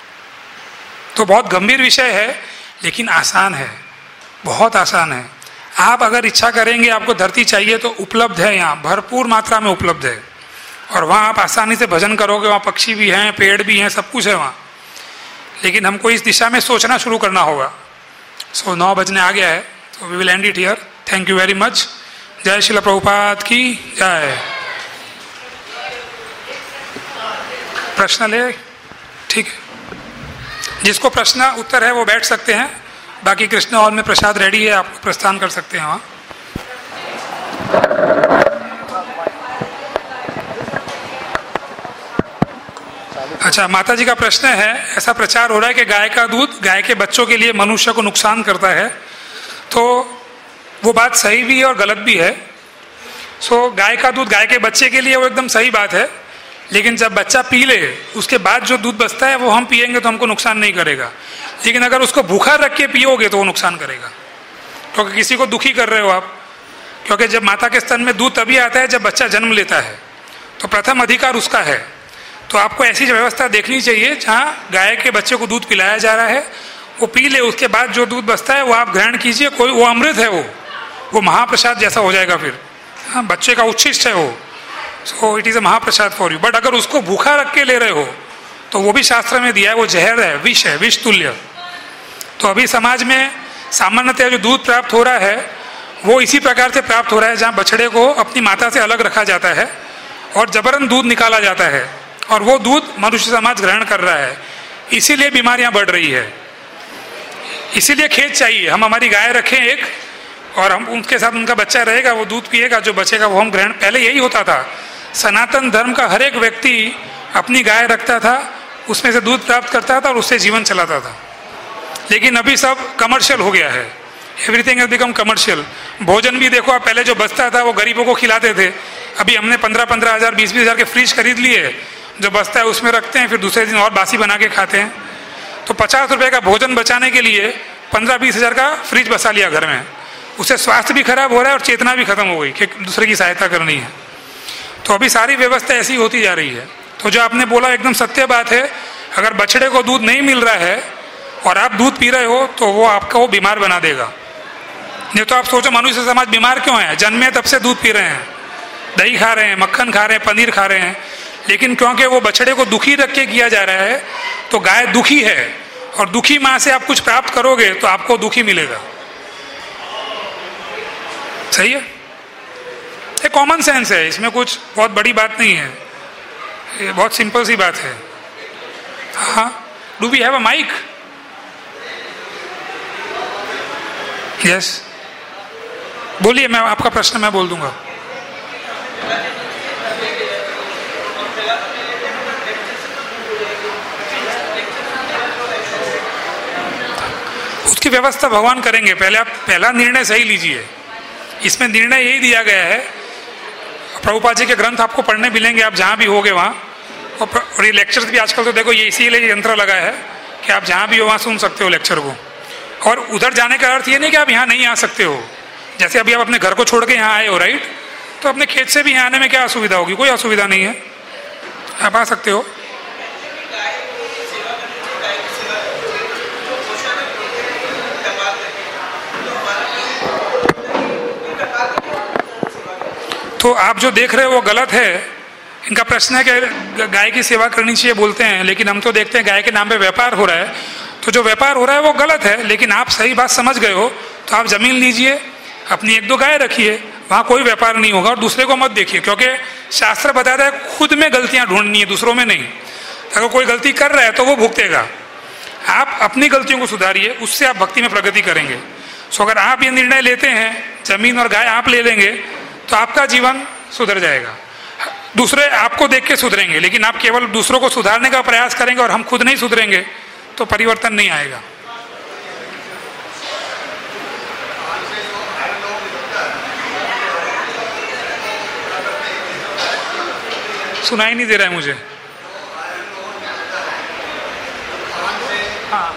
तो बहुत गंभीर विषय है, लेकिन आसान है, बहुत आसान है। आप अगर इच्छा करेंगे आपको धरती चाहिए तो उपलब्ध है, यहाँ भरपूर मात्रा में उपलब्ध है, और वहाँ आप आसानी से भजन करोगे, वहाँ पक्षी भी हैं, पेड़ भी हैं, सब कुछ है वहाँ। लेकिन हमको इस दिशा में सोचना शुरू करना होगा। सो 9 बजने आ गया है, तो we will end it here. Thank you very much. जय श्रील प्रभुपाद की जय। प्रश्न ले, ठीक है, जिसको प्रश्न उत्तर है वो बैठ सकते हैं, बाकी कृष्ण हॉल में प्रसाद रेडी है, आप प्रस्थान कर सकते हैं वहाँ। अच्छा, माता जी का प्रश्न है, ऐसा प्रचार हो रहा है कि गाय का दूध गाय के बच्चों के लिए मनुष्य को नुकसान करता है, तो वो बात सही भी है और गलत भी है। सो गाय का दूध गाय के बच्चे के लिए वो एकदम सही बात है, लेकिन जब बच्चा पी ले उसके बाद जो दूध बचता है वो हम पिएंगे तो हमको नुकसान नहीं करेगा। लेकिन अगर उसको भूखा रख के पियोगे तो वो नुकसान करेगा, क्योंकि किसी को दुखी कर रहे हो आप। क्योंकि जब माता के स्तन में दूध तभी आता है जब बच्चा जन्म लेता है, तो प्रथम अधिकार उसका है। तो आपको ऐसी व्यवस्था देखनी चाहिए जहाँ गाय के बच्चे को दूध पिलाया जा रहा है, वो पी ले, उसके बाद जो दूध बचता है वो आप ग्रहण कीजिए। कोई वो अमृत है, वो महाप्रसाद जैसा हो जाएगा फिर। हाँ, बच्चे का उच्छिष्ट है वो, सो इट इज़ अ महाप्रसाद फॉर यू। बट अगर उसको भूखा रख के ले रहे हो तो वो भी शास्त्र में दिया है, वो जहर है, विष है, विष तुल्य। तो अभी समाज में सामान्यतः जो दूध प्राप्त हो रहा है वो इसी प्रकार से प्राप्त हो रहा है, जहाँ बछड़े को अपनी माता से अलग रखा जाता है और जबरन दूध निकाला जाता है, और वो दूध मनुष्य समाज ग्रहण कर रहा है। इसीलिए बीमारियां बढ़ रही है। इसीलिए खेत चाहिए, हम हमारी गाय रखें एक, और हम उनके साथ उनका बच्चा रहेगा, वो दूध पिएगा, जो बचेगा वो हम ग्रहण। पहले यही होता था, सनातन धर्म का हर एक व्यक्ति अपनी गाय रखता था, उसमें से दूध प्राप्त करता था और उससे जीवन चलाता था। लेकिन अभी सब कमर्शियल हो गया है, एवरीथिंग हैज बिकम कमर्शियल। भोजन भी देखो आप, पहले जो बचता था वो गरीबों को खिलाते थे, अभी हमने 15-15 हज़ार 20-20 हज़ार के फ्रिज खरीद लिए, जो बचता है उसमें रखते हैं, फिर दूसरे दिन और बासी बना के खाते हैं। तो 50 रुपये का भोजन बचाने के लिए 15-20 हज़ार का फ्रिज बसा लिया घर में, उससे स्वास्थ्य भी खराब हो रहा है और चेतना भी खत्म हो गई कि दूसरे की सहायता करनी है। तो अभी सारी व्यवस्था ऐसी होती जा रही है। तो जो आपने बोला एकदम सत्य बात है, अगर बछड़े को दूध नहीं मिल रहा है और आप दूध पी रहे हो तो वो आपको वो बीमार बना देगा। नहीं तो आप सोचो मनुष्य समाज बीमार क्यों है? जन्मे तब से दूध पी रहे हैं, दही खा रहे हैं, मक्खन खा रहे हैं, पनीर खा रहे हैं, लेकिन क्योंकि वो बछड़े को दुखी रख के किया जा रहा है तो गाय दुखी है, और दुखी माँ से आप कुछ प्राप्त करोगे तो आपको दुखी मिलेगा। सही है, ये कॉमन सेंस है, इसमें कुछ बहुत बड़ी बात नहीं है, ये बहुत सिंपल सी बात है। हाँ, do we have a mic? Yes, बोलिए, मैं आपका प्रश्न मैं बोल दूंगा। उसकी व्यवस्था भगवान करेंगे, पहले आप पहला निर्णय सही लीजिए। इसमें निर्णय यही दिया गया है, प्रभुपाद जी के ग्रंथ आपको पढ़ने मिलेंगे आप जहाँ भी होगे वहाँ, और ये लेक्चर्स भी आजकल तो देखो ये इसीलिए यंत्र लगा है कि आप जहाँ भी हो वहाँ सुन सकते हो लेक्चर को। और उधर जाने का अर्थ ये नहीं कि आप यहाँ नहीं आ सकते हो। जैसे अभी आप अपने घर को छोड़ के यहाँ आए हो, राइट, तो अपने खेत से भी यहाँ आने में क्या असुविधा होगी? कोई असुविधा नहीं है, आप आ सकते हो। तो आप जो देख रहे हो वो गलत है। इनका प्रश्न है कि गाय की सेवा करनी चाहिए बोलते हैं, लेकिन हम तो देखते हैं गाय के नाम पे व्यापार हो रहा है, तो जो व्यापार हो रहा है वो गलत है। लेकिन आप सही बात समझ गए हो तो आप जमीन लीजिए, अपनी 1-2 गाय रखिए, वहाँ कोई व्यापार नहीं होगा, और दूसरे को मत देखिए, क्योंकि शास्त्र बताता है खुद में गलतियाँ ढूंढनी है, दूसरों में नहीं। अगर कोई गलती कर रहा है तो वो भुगतेगा। आप अपनी गलतियों को सुधारिए, उससे आप भक्ति में प्रगति करेंगे। सो अगर आप ये निर्णय लेते हैं, जमीन और गाय आप ले लेंगे, तो आपका जीवन सुधर जाएगा। दूसरे आपको देख के सुधरेंगे, लेकिन आप केवल दूसरों को सुधारने का प्रयास करेंगे और हम खुद नहीं सुधरेंगे तो परिवर्तन नहीं आएगा। सुनाई नहीं दे रहा है मुझे। हाँ,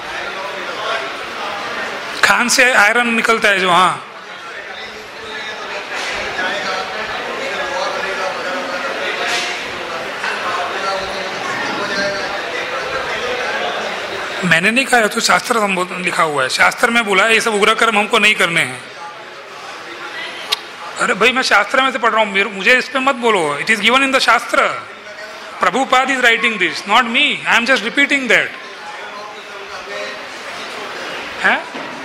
खान से आयरन निकलता है जो, हाँ, मैंने नहीं कहा है, तो शास्त्र लिखा हुआ है, शास्त्र में बोला है ये सब उग्र कर्म हमको नहीं करने हैं। अरे भाई मैं शास्त्र में से पढ़ रहा हूँ, मुझे इस पे मत बोलो, it is given in the shastra. Prabhupada is writing this, not me, I am just repeating that. है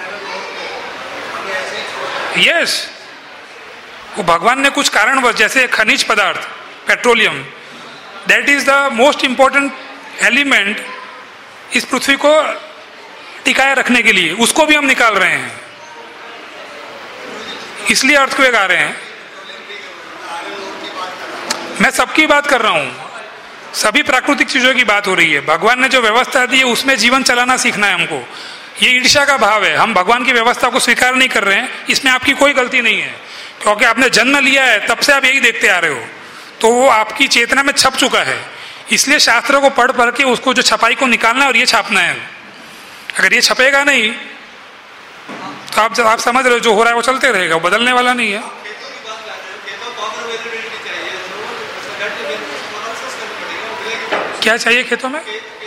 यस, वो भगवान ने कुछ कारणवश, जैसे खनिज पदार्थ petroleum, that is the most important element इस पृथ्वी को टिकाए रखने के लिए, उसको भी हम निकाल रहे हैं, इसलिए अर्थक्वेक आ रहे हैं. मैं सबकी बात कर रहा हूं, सभी प्राकृतिक चीजों की बात हो रही है. भगवान ने जो व्यवस्था दी है उसमें जीवन चलाना सीखना है हमको. ये ईर्ष्या का भाव है, हम भगवान की व्यवस्था को स्वीकार नहीं कर रहे हैं, इसमें आपकी कोई गलती नहीं है, क्योंकि आपने जन्म लिया है तब से आप यही देखते आ रहे हो, तो वो आपकी चेतना में छप चुका है. इसलिए शास्त्रों को पढ़ पढ़ के उसको जो छपाई को निकालना है और ये छापना है. अगर ये छपेगा नहीं तो आप समझ रहे हो जो हो रहा है वो चलते रहेगा, वो बदलने वाला नहीं है. क्या चाहिए खेतों में?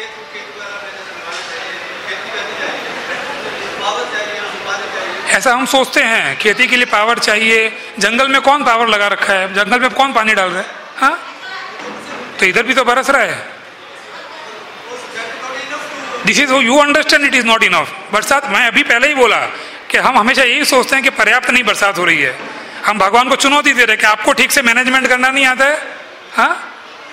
ऐसा हम सोचते हैं, खेती के लिए पावर चाहिए. जंगल में कौन पावर लगा रखा है? जंगल में कौन पानी डाल रहा है? हाँ, तो इधर भी तो बरस रहा है. This is you understand, it is not enough. बरसात, मैं अभी पहले ही बोला कि हम हमेशा यही सोचते हैं कि पर्याप्त नहीं बरसात हो रही है. हम भगवान को चुनौती दे रहे हैं कि आपको ठीक से मैनेजमेंट करना नहीं आता है. हाँ,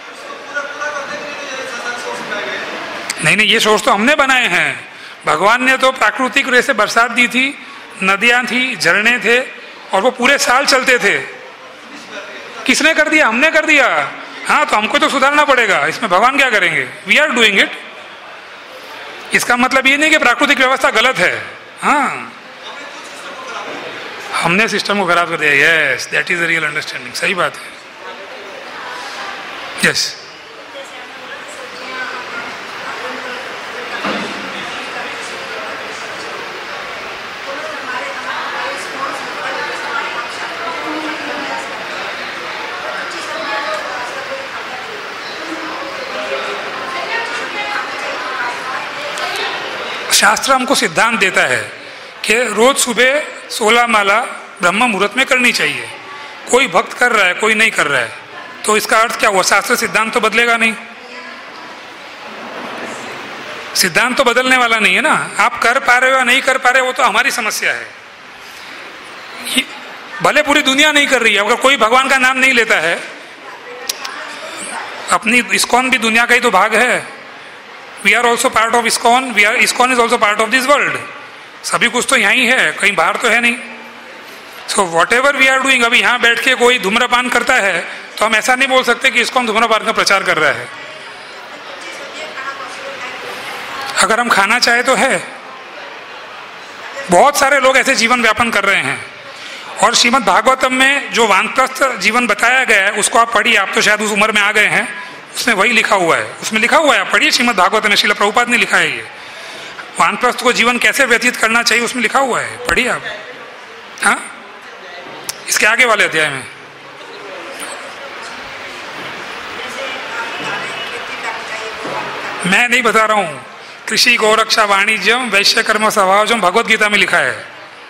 नहीं, ये सोच तो हमने बनाए हैं. भगवान ने तो प्राकृतिक रूप से बरसात दी थी, नदियां थी, झरने थे, और वो पूरे साल चलते थे. किसने कर दिया? हमने कर दिया. हाँ, तो हमको तो सुधारना पड़ेगा. इसमें भगवान क्या करेंगे? We are doing it. इसका मतलब ये नहीं कि प्राकृतिक व्यवस्था गलत है. हाँ, हमने सिस्टम को खराब कर दिया. Yes, that is the real understanding. सही बात है. यस, शास्त्र हमको सिद्धांत देता है कि रोज सुबह 16 माला ब्रह्म मुहूर्त में करनी चाहिए. कोई भक्त कर रहा है, कोई नहीं कर रहा है, तो इसका अर्थ क्या हुआ? शास्त्र सिद्धांत तो बदलेगा नहीं. सिद्धांत तो बदलने वाला नहीं है ना. आप कर पा रहे हो या नहीं कर पा रहे हो वो तो हमारी समस्या है. भले पूरी दुनिया नहीं कर रही है, अगर कोई भगवान का नाम नहीं लेता है, अपनी इस्कॉन भी दुनिया का ही तो भाग है. We are also part of ISKCON. ISKCON is also part of this world. सभी कुछ तो यहाँ ही है, कहीं बाहर तो है नहीं. So whatever we are doing, अभी यहाँ बैठ के कोई धूम्रपान करता है तो हम ऐसा नहीं बोल सकते कि ISKCON धूम्रपान का प्रचार कर रहा है. अगर हम खाना चाहे तो है. बहुत सारे लोग ऐसे जीवन व्यापन कर रहे हैं. और श्रीमद् भागवतम में जो वानप्रस्थ जीवन बताया गया है उसको आप पढ़िए. आप तो शायद उस उम्र में आ गए हैं. उसमें वही लिखा हुआ है, उसमें लिखा हुआ है, पढ़िए श्रीमद् भागवत में. श्रील प्रभुपाद ने लिखा है ये वानप्रस्थ को जीवन कैसे व्यतीत करना चाहिए, उसमें लिखा हुआ है, पढ़िए आप. हाँ, इसके आगे वाले अध्याय में. मैं नहीं बता रहा हूं. कृषि, गौरक्षा, वाणिज्यम, वैश्य कर्म स्वभावजम भगवद गीता में लिखा है.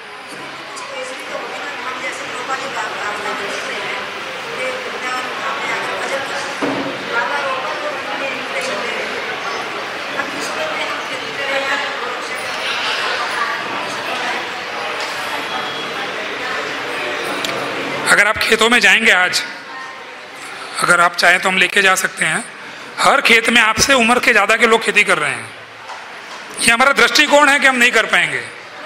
अगर आप खेतों में जाएंगे आज, अगर आप चाहें तो हम लेके जा सकते हैं, हर खेत में आपसे उम्र के ज्यादा के लोग खेती कर रहे हैं. ये हमारा दृष्टिकोण है कि हम नहीं कर पाएंगे.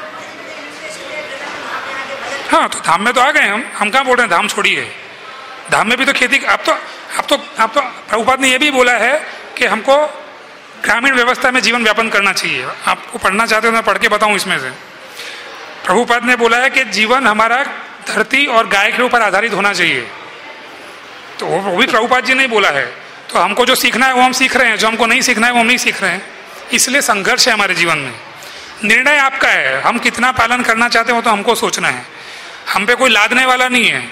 हाँ, तो धाम में तो आ गए हम कहाँ बोल रहे हैं धाम छोड़िए. धाम में भी तो खेती. आप तो प्रभुपाद ने यह भी बोला है कि हमको ग्रामीण व्यवस्था में जीवन व्यापन करना चाहिए. आपको पढ़ना चाहते हो मैं पढ़ के बताऊं इसमें से. प्रभुपाद ने बोला है कि जीवन हमारा धरती और गाय के ऊपर आधारित होना चाहिए. तो वो भी प्रभुपाद जी ने बोला है. तो हमको जो सीखना है वो हम सीख रहे हैं, जो हमको नहीं सीखना है वो हम नहीं सीख रहे हैं. इसलिए संघर्ष है हमारे जीवन में. निर्णय आपका है, हम कितना पालन करना चाहते हो तो हमको सोचना है. हम पे कोई लादने वाला नहीं है.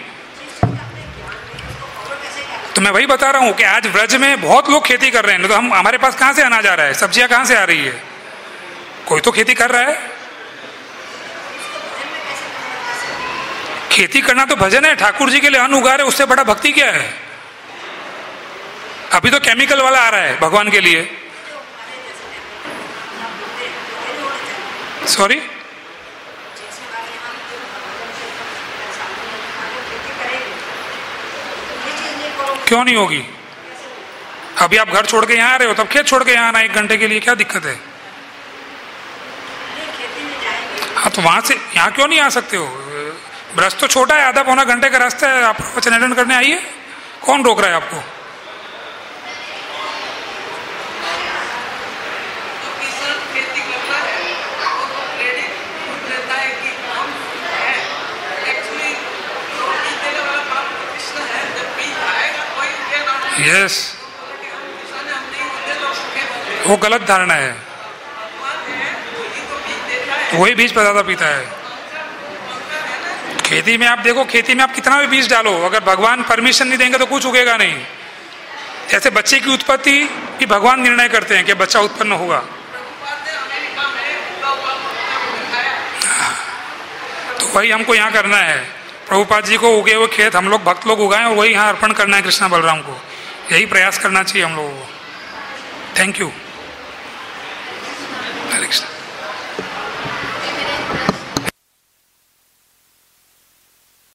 तो मैं वही बता रहा हूँ कि आज व्रज में बहुत लोग खेती कर रहे हैं. तो हम हमारे पास कहाँ से अनाज आ रहा है, सब्जियां कहाँ से आ रही है? कोई तो खेती कर रहा है. खेती करना तो भजन है, ठाकुर जी के लिए अन्न उगा रहे, उससे बड़ा भक्ति क्या है? अभी तो केमिकल वाला आ रहा है भगवान के लिए। सॉरी, क्यों नहीं होगी? अभी आप घर छोड़ के यहाँ आ रहे हो, तब खेत छोड़ के यहाँ आना 1 घंटे के लिए, क्या दिक्कत है? हाँ, तो वहां से यहाँ क्यों नहीं आ सकते हो? ब्रश तो छोटा है, आधा पौना घंटे का रास्ता है, आप वचन अटेंड करने आइए, कौन रोक रहा है आपको? यस, वो गलत धारणा है, वही बीज पदार्थ पीता है। खेती में आप देखो, खेती में आप कितना भी बीज डालो, अगर भगवान परमिशन नहीं देंगे तो कुछ उगेगा नहीं। जैसे बच्चे की उत्पत्ति भी भगवान निर्णय करते हैं कि बच्चा उत्पन्न होगा, तो वही हमको यहाँ करना है। प्रभुपाद जी को उगे हुए खेत हम लोग भक्त लोग उगाएं और वही यहाँ अर्पण करना है कृष्णा बलराम को, यही प्रयास करना चाहिए हम लोगों को। Thank you.